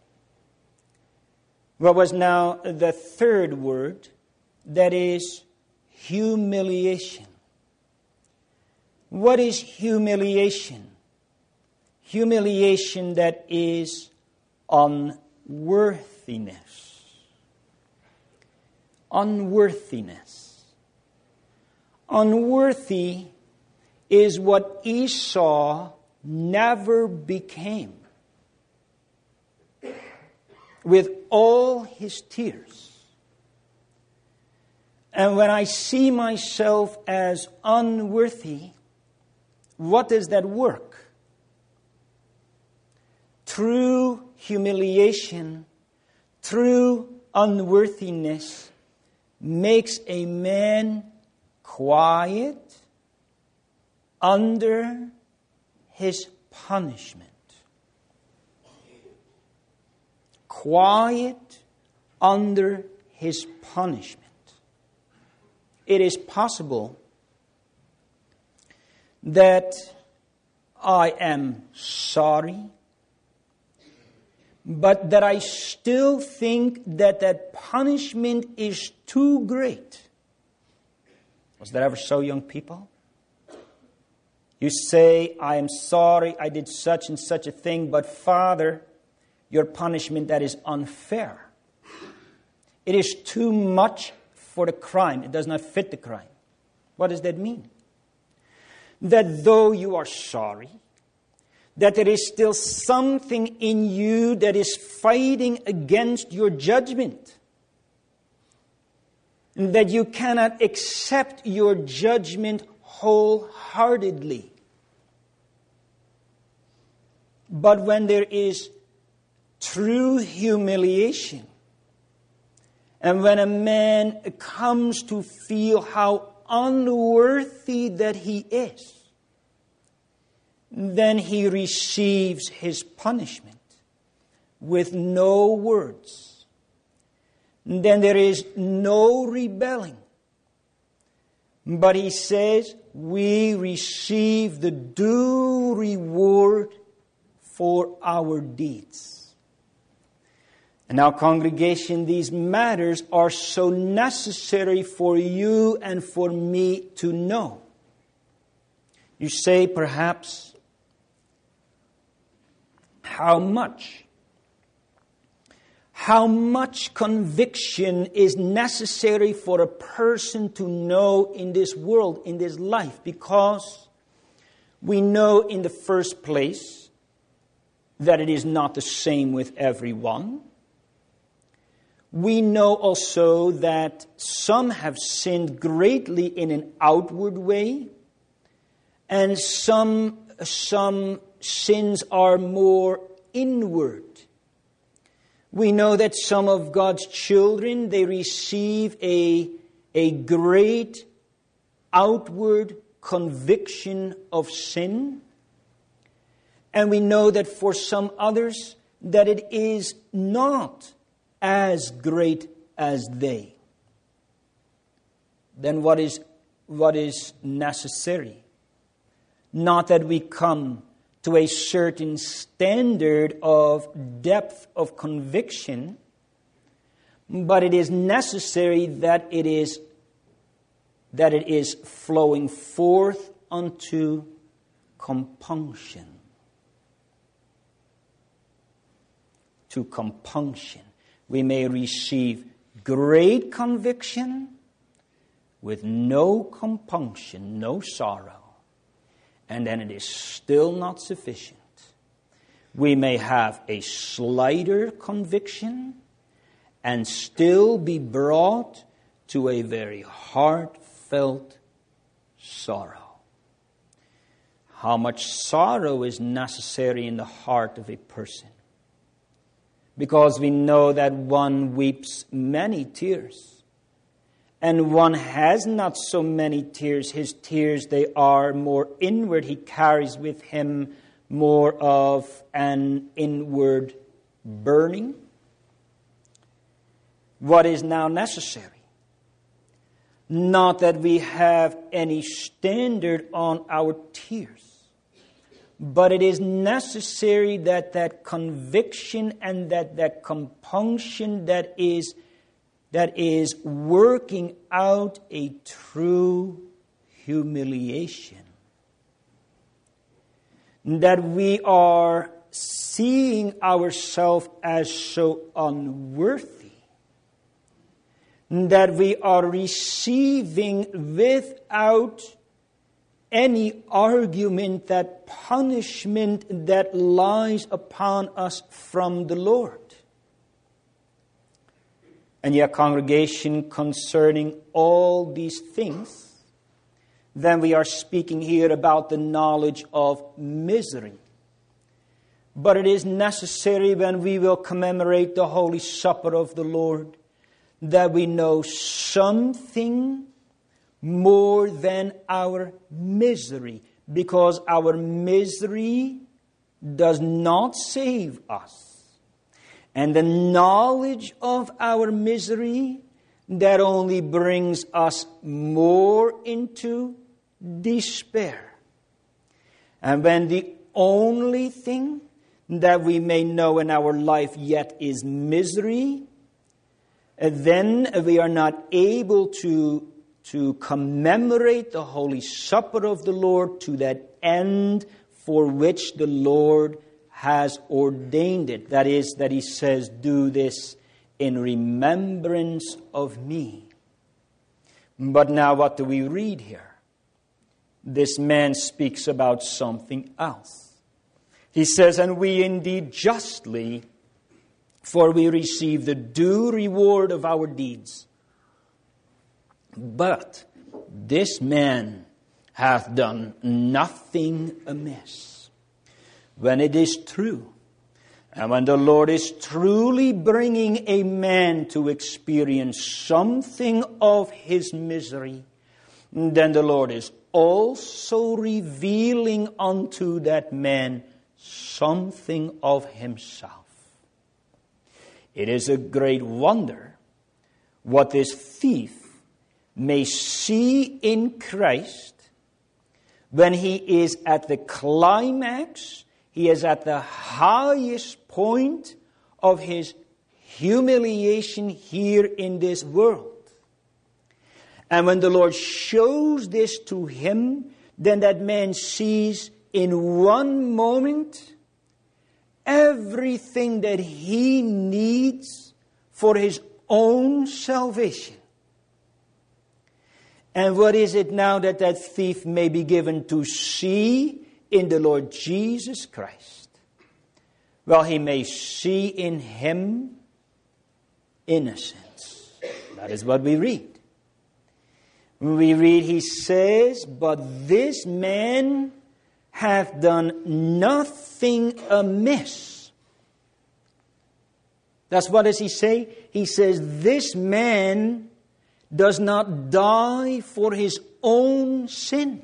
What was now the third word? That is humiliation. What is humiliation? Humiliation that is unworthiness. Unworthiness. Unworthy is what Esau never became. With all his tears. And when I see myself as unworthy, what does that work? True humiliation, true unworthiness makes a man quiet under his punishment. Quiet under his punishment. It is possible that I am sorry, but that I still think that that punishment is too great. Was that ever so, young people? You say, I am sorry, I did such and such a thing, but Father, your punishment, that is unfair. It is too much for the crime. It does not fit the crime. What does that mean? That though you are sorry, that there is still something in you that is fighting against your judgment. And that you cannot accept your judgment wholeheartedly. But when there is true humiliation, and when a man comes to feel how unworthy that he is, then he receives his punishment with no words. Then there is no rebelling. But he says we receive the due reward for our deeds. And now, congregation, these matters are so necessary for you and for me to know. You say, perhaps, how much? How much conviction is necessary for a person to know in this world, in this life? Because we know in the first place that it is not the same with everyone. We know also that some have sinned greatly in an outward way, and some sins are more inward. We know that some of God's children, they receive a great outward conviction of sin. And we know that for some others, that it is not as great as they. Then what is necessary? Not that we come to a certain standard of depth of conviction, but it is necessary that it is flowing forth unto compunction. To compunction. We may receive great conviction with no compunction, no sorrow. And then it is still not sufficient. We may have a slighter conviction and still be brought to a very heartfelt sorrow. How much sorrow is necessary in the heart of a person? Because we know that one weeps many tears. And one has not so many tears. His tears, they are more inward. He carries with him more of an inward burning. What is now necessary? Not that we have any standard on our tears, but it is necessary that conviction and that compunction that is working out a true humiliation. That we are seeing ourselves as so unworthy. That we are receiving without any argument that punishment that lies upon us from the Lord. And yet, congregation, concerning all these things, then we are speaking here about the knowledge of misery. But it is necessary when we will commemorate the Holy Supper of the Lord that we know something more than our misery, because our misery does not save us. And the knowledge of our misery, that only brings us more into despair. And when the only thing that we may know in our life yet is misery, then we are not able to commemorate the Holy Supper of the Lord to that end for which the Lord has ordained it. That is, that He says, do this in remembrance of me. But now what do we read here? This man speaks about something else. He says, and we indeed justly, for we receive the due reward of our deeds. But this man hath done nothing amiss. When it is true, and when the Lord is truly bringing a man to experience something of his misery, then the Lord is also revealing unto that man something of himself. It is a great wonder what this thief may see in Christ, when he is at the climax, he is at the highest point of his humiliation here in this world. And when the Lord shows this to him, then that man sees in one moment everything that he needs for his own salvation. And what is it now that that thief may be given to see in the Lord Jesus Christ? Well, he may see in him innocence. That is what we read. When we read, he says, but this man hath done nothing amiss. That's what does he say? He says, this man does not die for his own sin.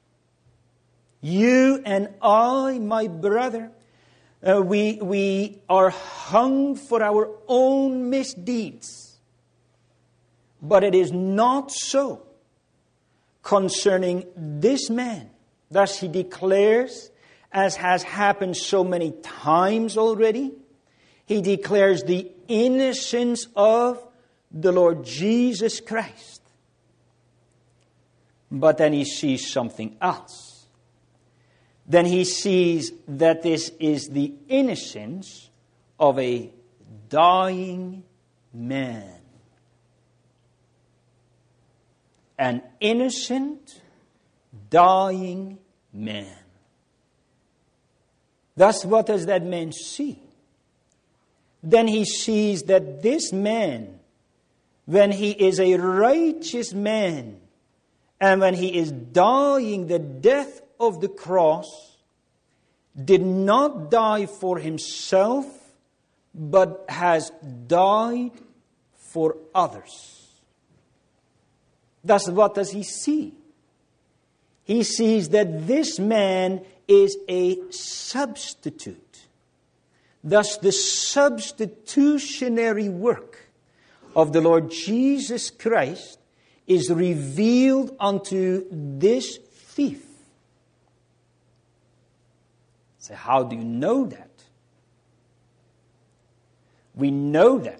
You and I, my brother, we are hung for our own misdeeds. But it is not so concerning this man. Thus he declares, as has happened so many times already, he declares the innocence of the Lord Jesus Christ. But then he sees something else. Then he sees that this is the innocence of a dying man. An innocent, dying man. Thus, what does that man see? Then he sees that this man, when he is a righteous man, and when he is dying the death of the cross, did not die for himself, but has died for others. Thus, what does he see? He sees that this man is a substitute. Thus, the substitutionary work of the Lord Jesus Christ is revealed unto this thief. So how do you know that? We know that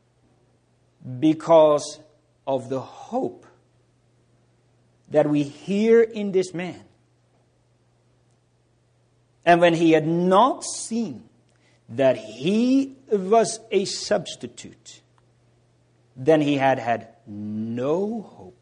because of the hope that we hear in this man. And when he had not seen that he was a substitute, then he had no hope.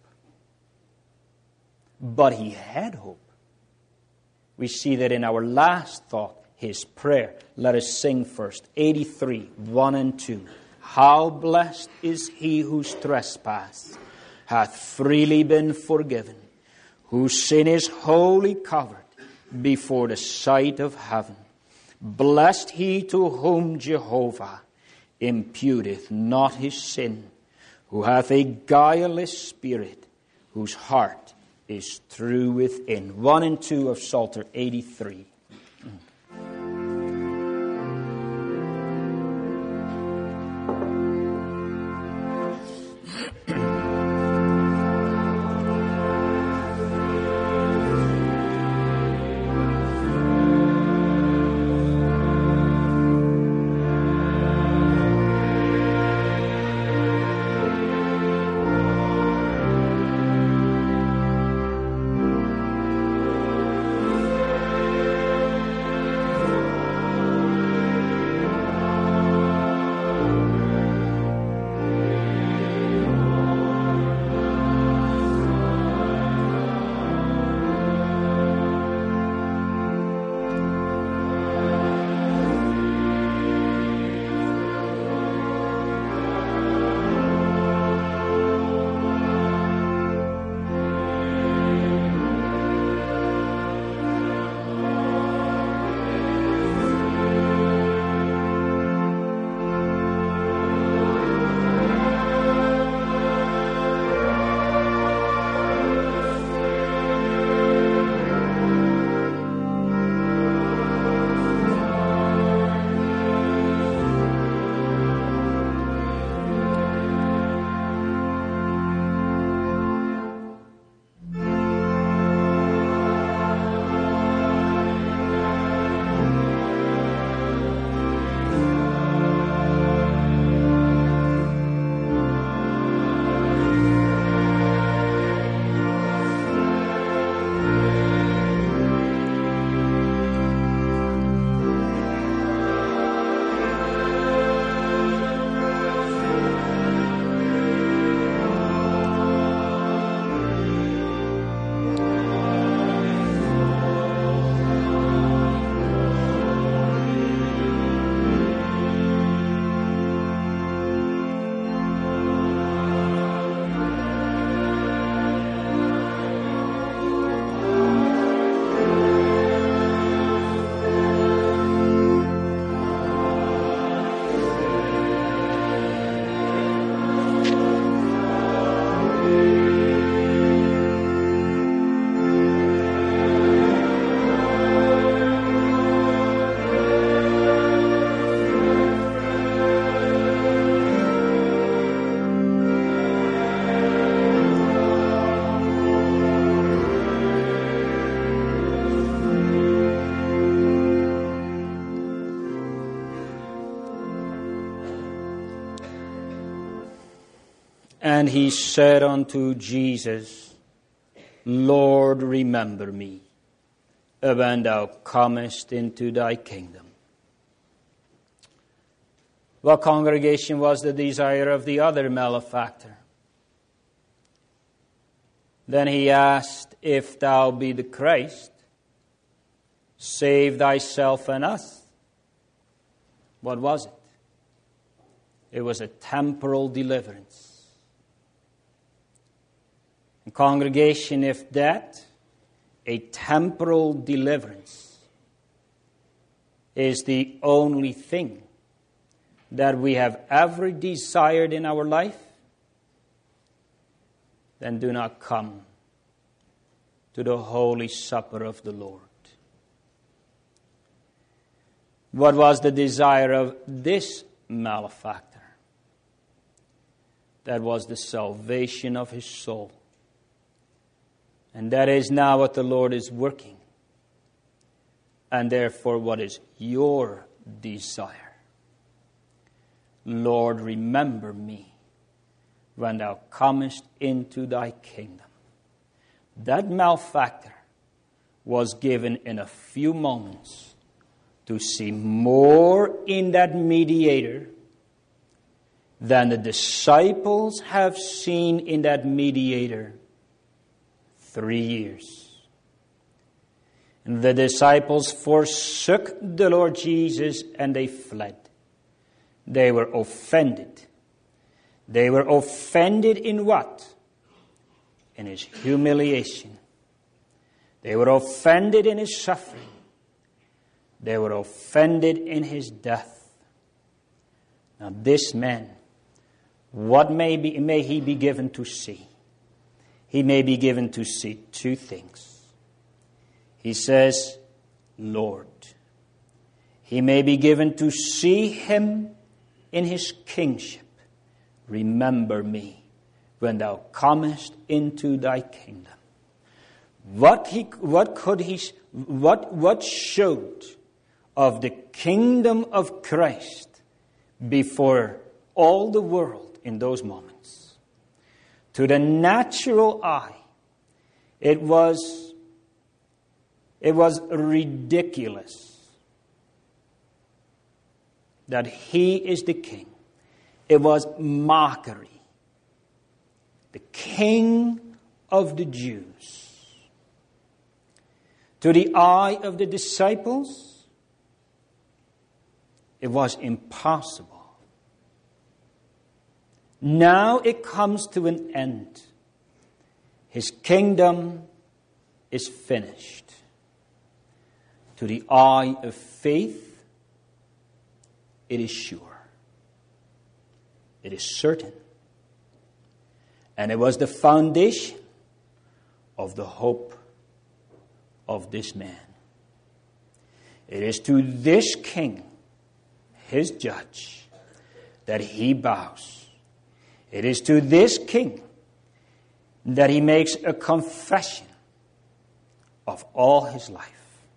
But he had hope. We see that in our last thought, his prayer. Let us sing first. 83, 1 and 2. How blessed is he whose trespass hath freely been forgiven, whose sin is wholly covered before the sight of heaven. Blessed he to whom Jehovah imputeth not his sin, who hath a guileless spirit, whose heart is true within. 1 and 2 of Psalter 83. And he said unto Jesus, Lord, remember me when thou comest into thy kingdom. What congregation was the desire of the other malefactor? Then he asked, If thou be the Christ, save thyself and us. What was it? It was a temporal deliverance. And congregation, if that, a temporal deliverance, is the only thing that we have ever desired in our life, then do not come to the Holy Supper of the Lord. What was the desire of this malefactor? That was the salvation of his soul. And that is now what the Lord is working. And therefore, what is your desire? Lord, remember me when thou comest into thy kingdom. That malefactor was given in a few moments to see more in that mediator than the disciples have seen in that mediator 3 years. And the disciples forsook the Lord Jesus and they fled. They were offended. They were offended in what? In his humiliation. They were offended in his suffering. They were offended in his death. Now this man, what may he be given to see? He may be given to see two things. He says, Lord. He may be given to see him in his kingship. Remember me when thou comest into thy kingdom. What showed of the kingdom of Christ before all the world in those moments? To the natural eye, it was ridiculous that he is the king. It was mockery. The King of the Jews. To the eye of the disciples, it was impossible. Now it comes to an end. His kingdom is finished. To the eye of faith, it is sure. It is certain. And it was the foundation of the hope of this man. It is to this king, his judge, that he bows. It is to this king that he makes a confession of all his life.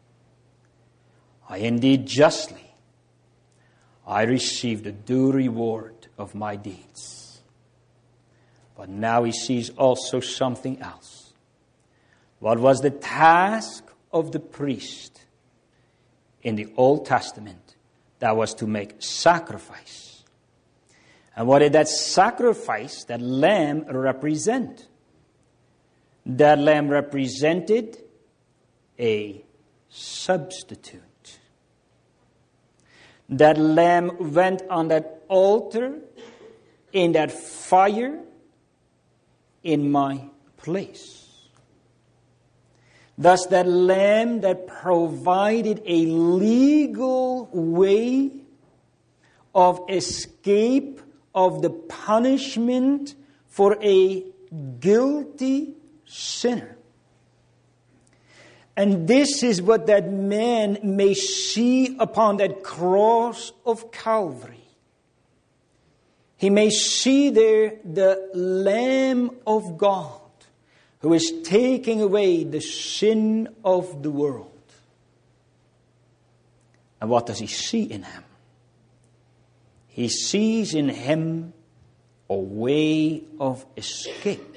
I indeed justly, I received a due reward of my deeds. But now he sees also something else. What was the task of the priest in the Old Testament? That was to make sacrifice. And what did that sacrifice, that lamb, represent? That lamb represented a substitute. That lamb went on that altar, in that fire, in my place. Thus that lamb that provided a legal way of escape of the punishment for a guilty sinner. And this is what that man may see upon that cross of Calvary. He may see there the Lamb of God who is taking away the sin of the world. And what does he see in him? He sees in him a way of escape.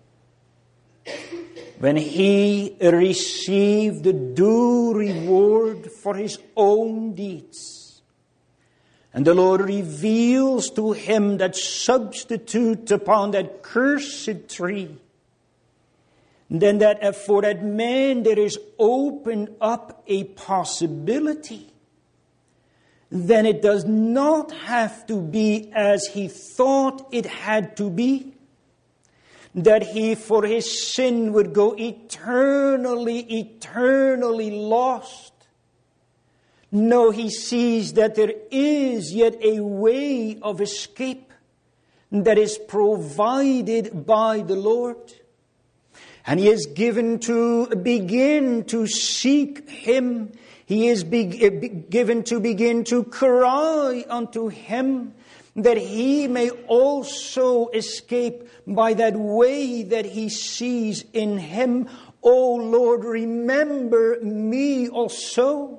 When he received the due reward for his own deeds, and the Lord reveals to him that substitute upon that cursed tree, then that for that man there is opened up a possibility. Then it does not have to be as he thought it had to be. That he for his sin would go eternally lost. No, he sees that there is yet a way of escape that is provided by the Lord. And he is given to begin to seek him. He is given to begin to cry unto him, that he may also escape by that way that he sees in him. O Lord, remember me also.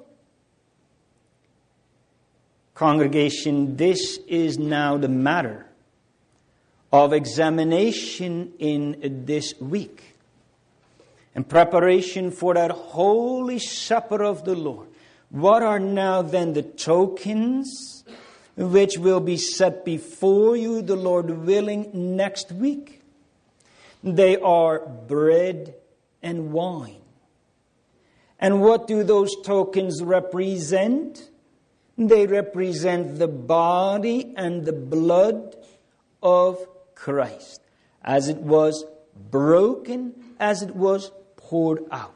Congregation, this is now the matter of examination in this week. In preparation for that holy supper of the Lord, what are now then the tokens which will be set before you, the Lord willing, next week? They are bread and wine. And what do those tokens represent? They represent the body and the blood of Christ, as it was broken, as it was poured out.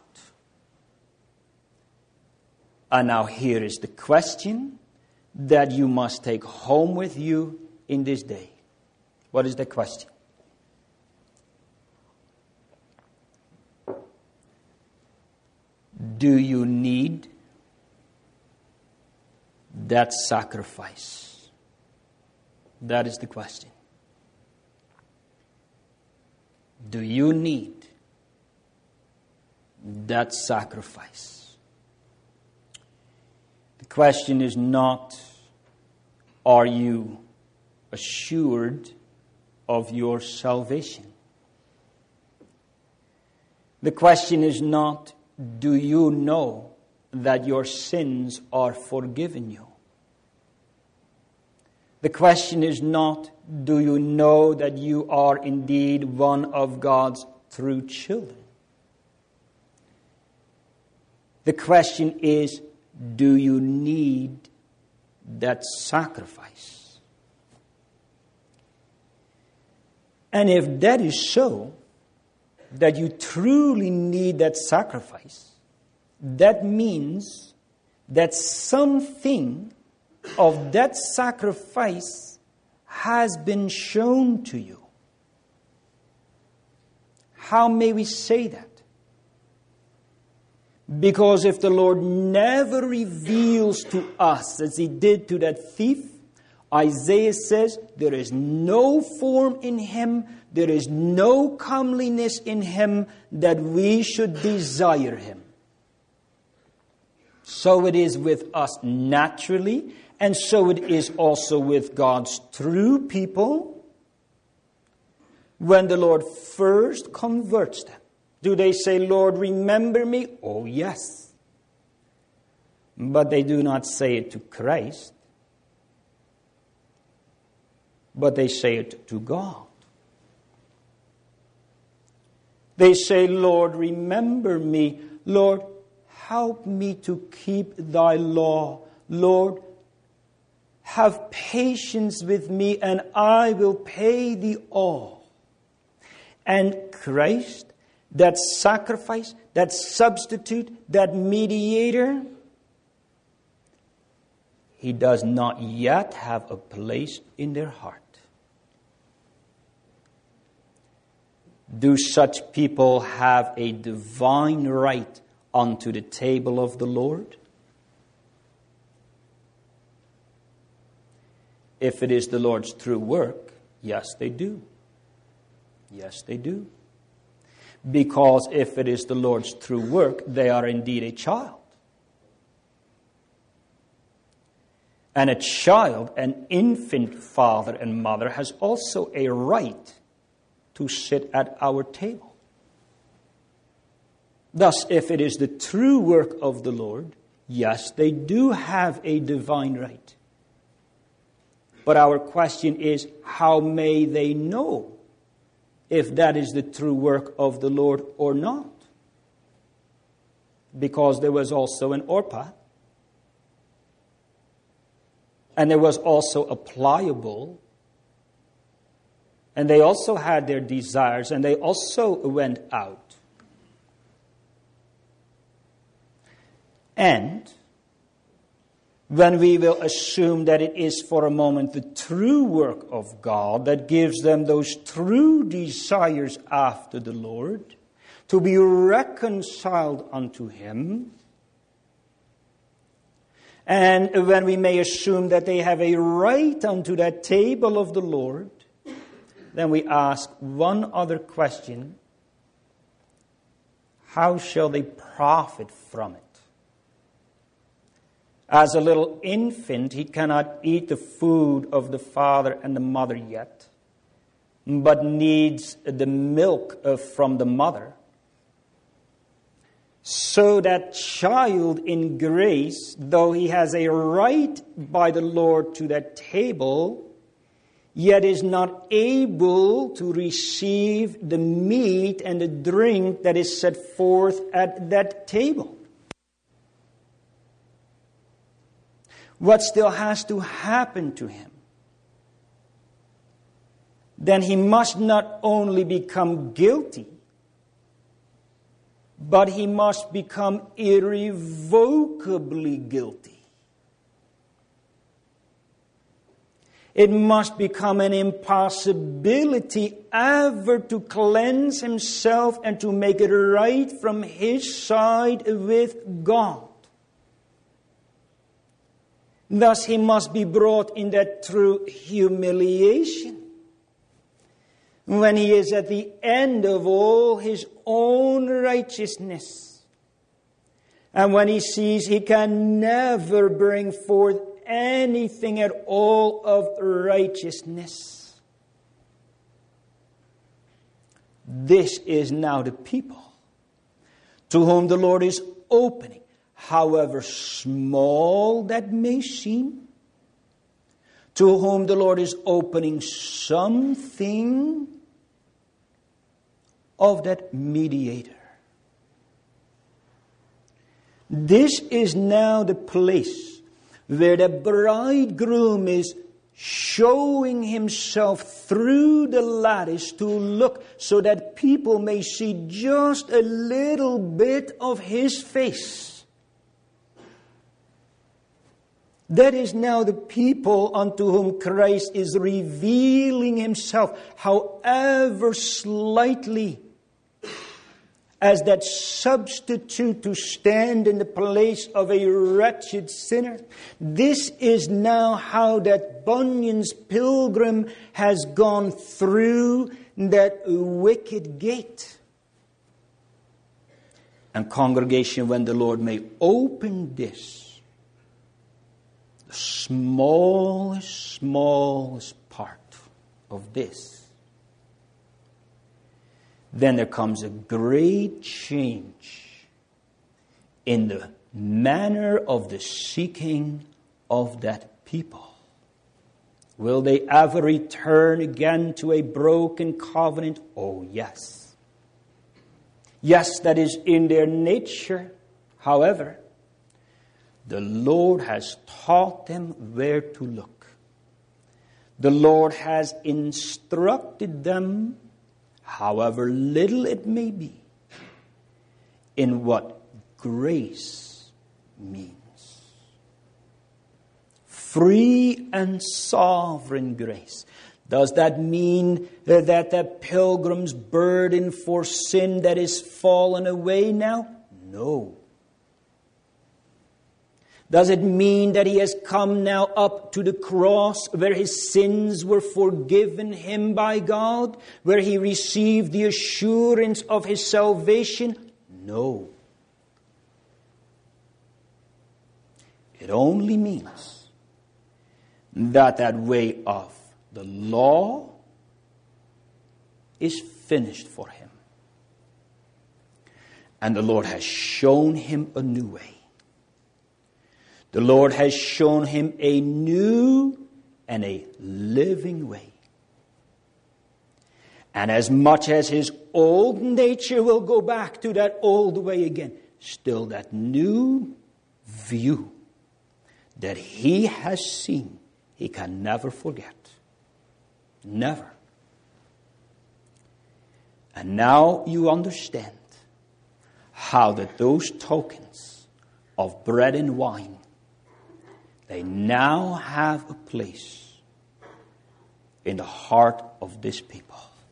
And now here is the question that you must take home with you in this day. What is the question? Do you need that sacrifice? That is the question. Do you need that sacrifice? The question is not, are you assured of your salvation? The question is not, do you know that your sins are forgiven you? The question is not, do you know that you are indeed one of God's true children? The question is, do you need that sacrifice? And if that is so, that you truly need that sacrifice, that means that something of that sacrifice has been shown to you. How may we say that? Because if the Lord never reveals to us, as he did to that thief, Isaiah says, there is no form in him, there is no comeliness in him that we should desire him. So it is with us naturally, and so it is also with God's true people. When the Lord first converts them, do they say, Lord, remember me? Oh, yes. But they do not say it to Christ, but they say it to God. They say, Lord, remember me. Lord, help me to keep thy law. Lord, have patience with me, and I will pay thee all. And Christ, that sacrifice, that substitute, that mediator, he does not yet have a place in their heart. Do such people have a divine right unto the table of the Lord? If it is the Lord's true work, yes, they do. Yes, they do. Because if it is the Lord's true work, they are indeed a child. And a child, an infant father and mother, has also a right to sit at our table. Thus, if it is the true work of the Lord, yes, they do have a divine right. But our question is, how may they know if that is the true work of the Lord or not? Because there was also an Orpah. And there was also a pliable. And they also had their desires, and they also went out. And when we will assume that it is for a moment the true work of God that gives them those true desires after the Lord, to be reconciled unto Him, and when we may assume that they have a right unto that table of the Lord, then we ask one other question: how shall they profit from it? As a little infant, he cannot eat the food of the father and the mother yet, but needs the milk from the mother. So that child in grace, though he has a right by the Lord to that table, yet is not able to receive the meat and the drink that is set forth at that table. What still has to happen to him? Then he must not only become guilty, but he must become irrevocably guilty. It must become an impossibility ever to cleanse himself and to make it right from his side with God. Thus he must be brought in that true humiliation. When he is at the end of all his own righteousness. And when he sees he can never bring forth anything at all of righteousness. This is now the people to whom the Lord is opening, however small that may seem, to whom the Lord is opening something of that mediator. This is now the place where the bridegroom is showing himself through the lattice to look so that people may see just a little bit of his face. That is now the people unto whom Christ is revealing himself, however slightly, as that substitute to stand in the place of a wretched sinner. This is now how that Bunyan's pilgrim has gone through that wicket gate. And congregation, when the Lord may open this, the smallest part of this, then there comes a great change in the manner of the seeking of that people. Will they ever return again to a broken covenant? Oh, yes. Yes, that is in their nature. However, the Lord has taught them where to look. The Lord has instructed them, however little it may be, in what grace means. Free and sovereign grace. Does that mean that the pilgrim's burden for sin that is fallen away now? No. Does it mean that he has come now up to the cross where his sins were forgiven him by God, where he received the assurance of his salvation? No. It only means that way of the law is finished for him. And the Lord has shown him a new way. The Lord has shown him a new and a living way. And as much as his old nature will go back to that old way again, still that new view that he has seen, he can never forget. Never. And now you understand how that those tokens of bread and wine, they now have a place in the heart of this people.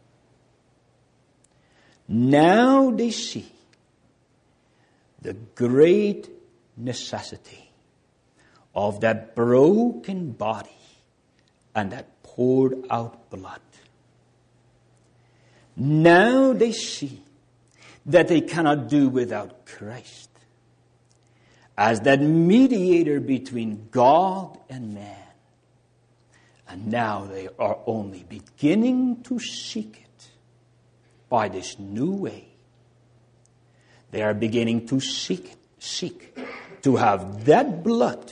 Now they see the great necessity of that broken body and that poured out blood. Now they see that they cannot do without Christ as that mediator between God and man. And now they are only beginning to seek it by this new way. They are beginning to seek to have that blood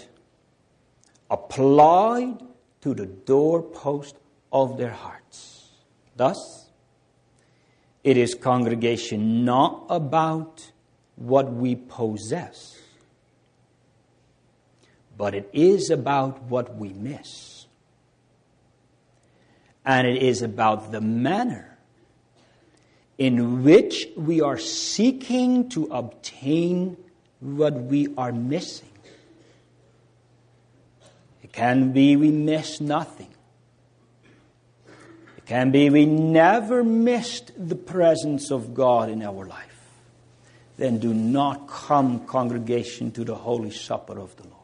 applied to the doorpost of their hearts. Thus, it is, congregation, not about what we possess, but it is about what we miss. And it is about the manner in which we are seeking to obtain what we are missing. It can be we miss nothing. It can be we never missed the presence of God in our life. Then do not come, congregation, to the Holy Supper of the Lord.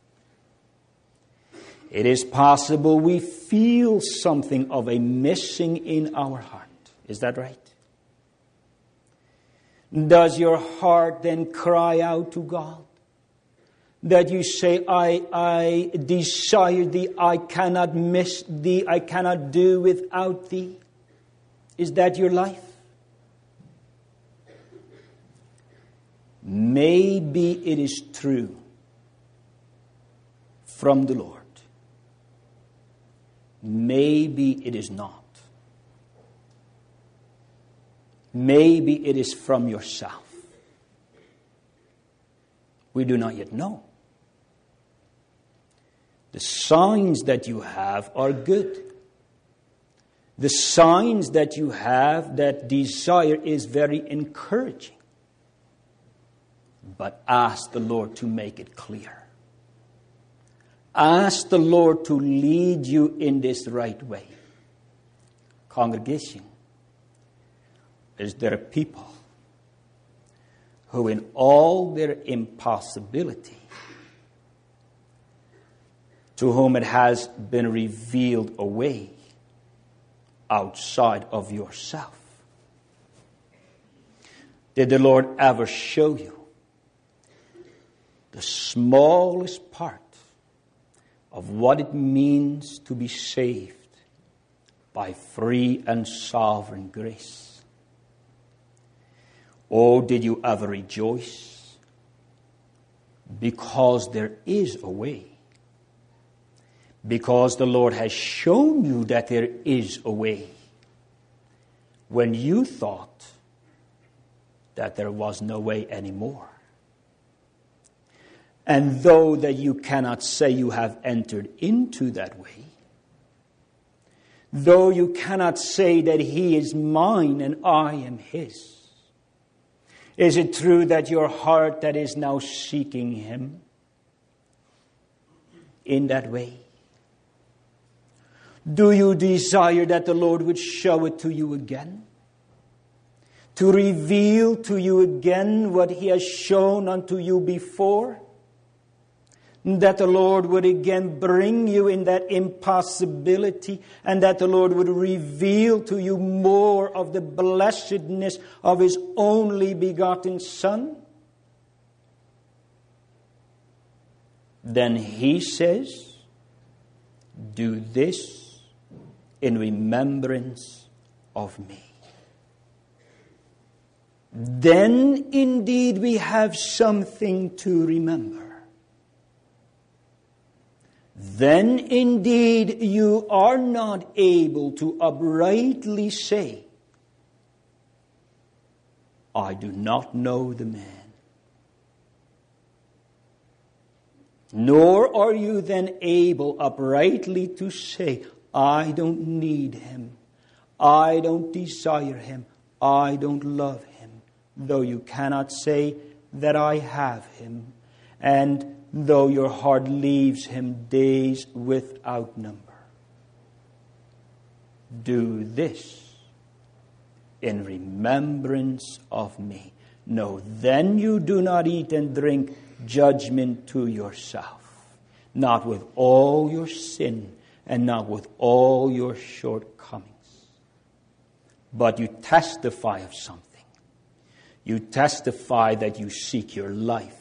It is possible we feel something of a missing in our heart. Is that right? Does your heart then cry out to God? That you say, I desire thee, I cannot miss thee, I cannot do without thee. Is that your life? Maybe it is true from the Lord. Maybe it is not. Maybe it is from yourself. We do not yet know. The signs that you have are good. The signs that you have, that desire, is very encouraging. But ask the Lord to make it clear. Ask the Lord to lead you in this right way. Congregation, is there people who in all their impossibility, to whom it has been revealed a way outside of yourself? Did the Lord ever show you the smallest part of what it means to be saved by free and sovereign grace? Oh, did you ever rejoice? Because there is a way. Because the Lord has shown you that there is a way. When you thought that there was no way anymore. And though that you cannot say you have entered into that way, though you cannot say that He is mine and I am His, is it true that your heart that is now seeking Him in that way? Do you desire that the Lord would show it to you again? To reveal to you again what He has shown unto you before? That the Lord would again bring you in that impossibility, and that the Lord would reveal to you more of the blessedness of His only begotten Son? Then He says, Do this in remembrance of me. Then indeed we have something to remember. Then indeed you are not able to uprightly say, I do not know the man. Nor are you then able uprightly to say, I don't need him. I don't desire him. I don't love him. Though you cannot say that I have him. And though your heart leaves him days without number. Do this in remembrance of me. No, then you do not eat and drink judgment to yourself, not with all your sin and not with all your shortcomings. But you testify of something. You testify that you seek your life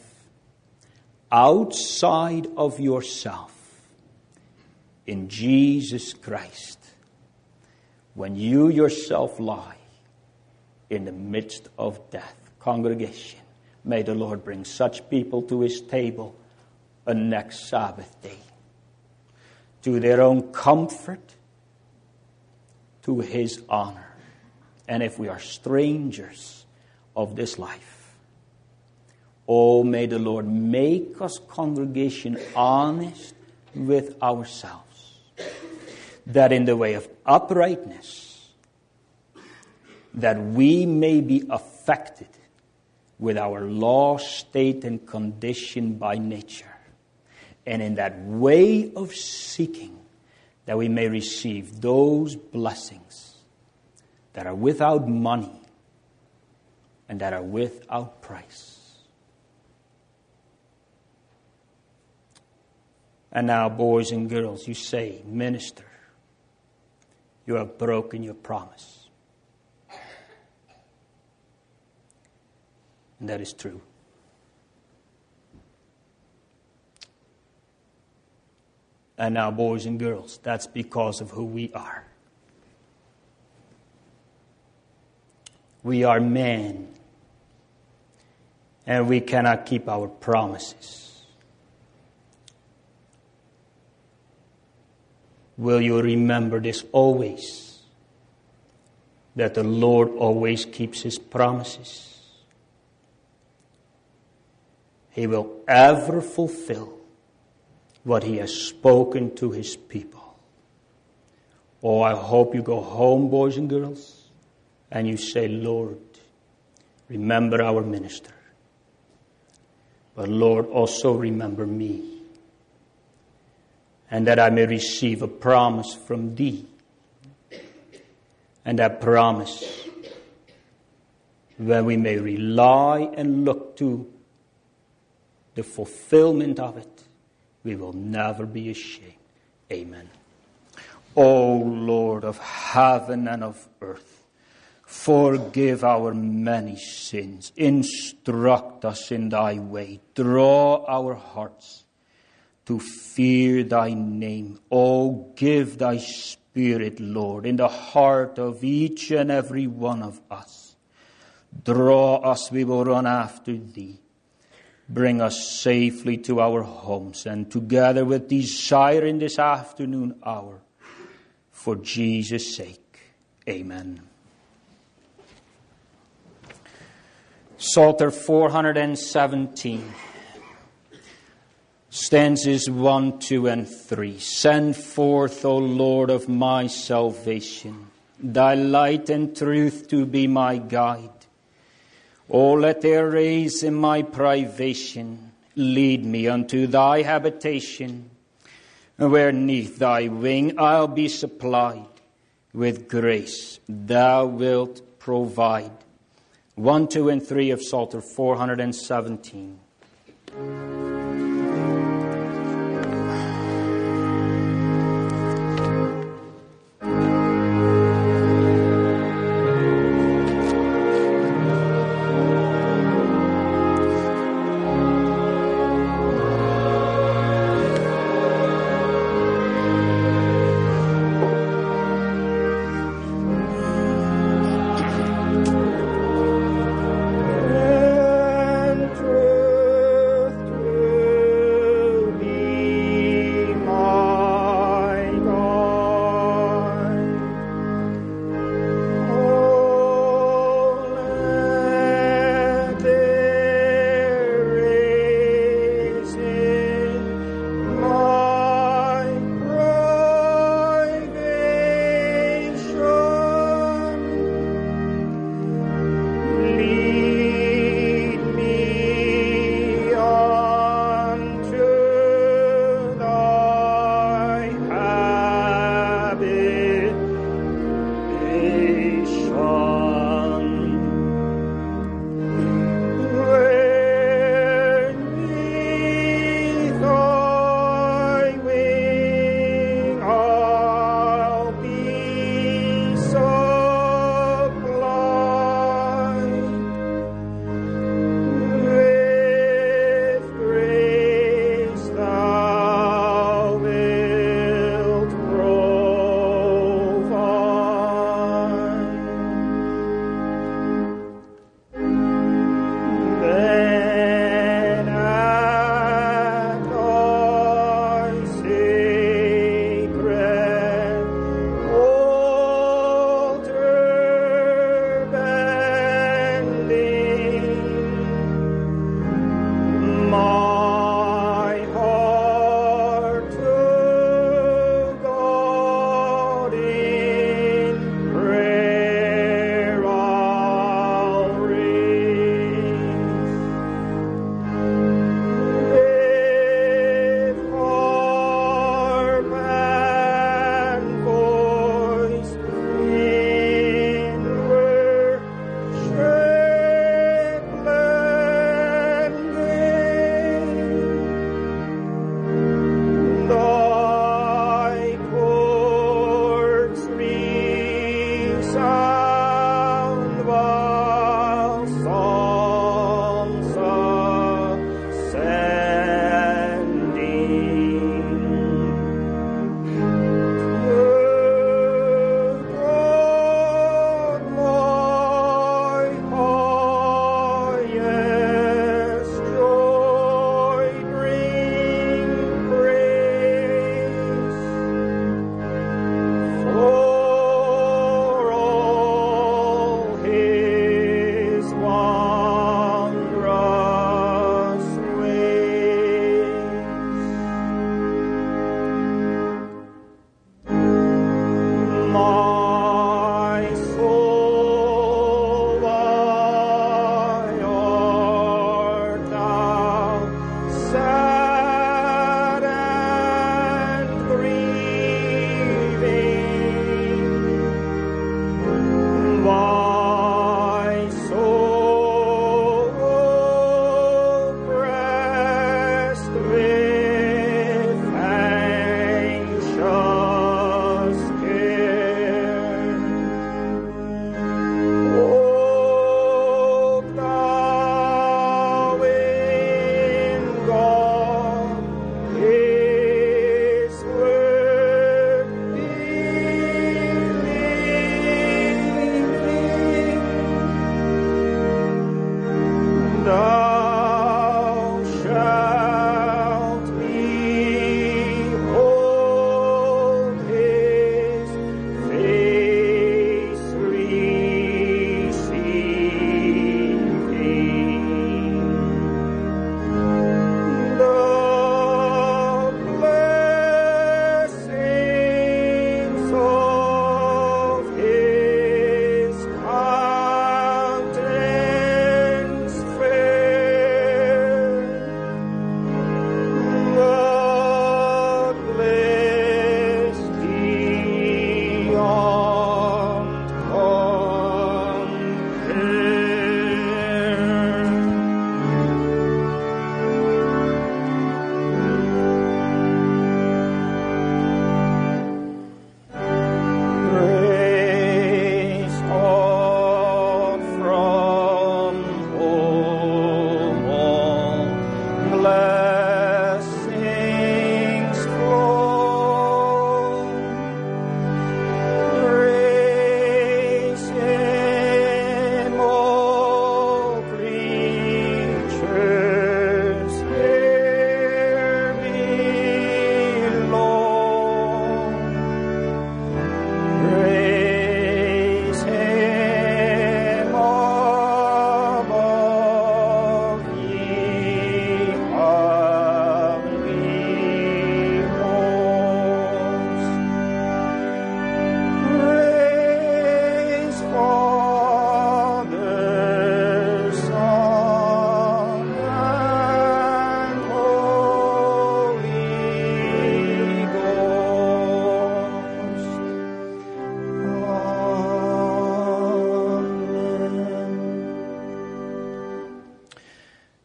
outside of yourself in Jesus Christ, when you yourself lie in the midst of death. Congregation, may the Lord bring such people to his table on next Sabbath day, to their own comfort, to his honor. And if we are strangers of this life, oh, may the Lord make us, congregation, honest with ourselves, that in the way of uprightness, that we may be affected with our lost state and condition by nature, and in that way of seeking, that we may receive those blessings that are without money and that are without price. And now, boys and girls, you say, minister, you have broken your promise. And that is true. And now, boys and girls, that's because of who we are. We are men, and we cannot keep our promises. Will you remember this always? That the Lord always keeps his promises. He will ever fulfill what he has spoken to his people. Oh, I hope you go home, boys and girls, and you say, Lord, remember our minister. But Lord, also remember me. And that I may receive a promise from thee. And that promise, where we may rely and look to the fulfillment of it, we will never be ashamed. Amen. O Lord of heaven and of earth, forgive our many sins. Instruct us in thy way. Draw our hearts to fear thy name. O give thy Spirit, Lord, in the heart of each and every one of us. Draw us, we will run after thee. Bring us safely to our homes, and together with desire in this afternoon hour, for Jesus' sake. Amen. Psalter 417, stanzas 1, 2, and 3. Send forth, O Lord of my salvation, thy light and truth to be my guide. O let their rays in my privation lead me unto thy habitation, where neath thy wing I'll be supplied with grace thou wilt provide. 1, 2, and 3 of Psalter 417.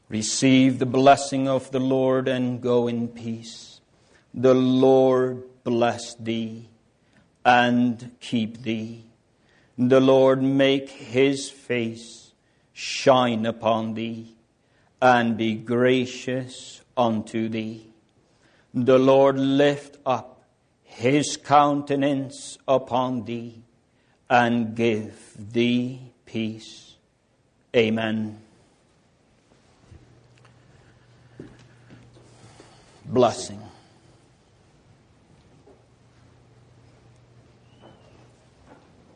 Receive the blessing of the Lord and go in peace. The Lord bless thee and keep thee. The Lord make his face shine upon thee and be gracious unto thee. The Lord lift up his countenance upon thee and give thee peace. Amen. Blessing.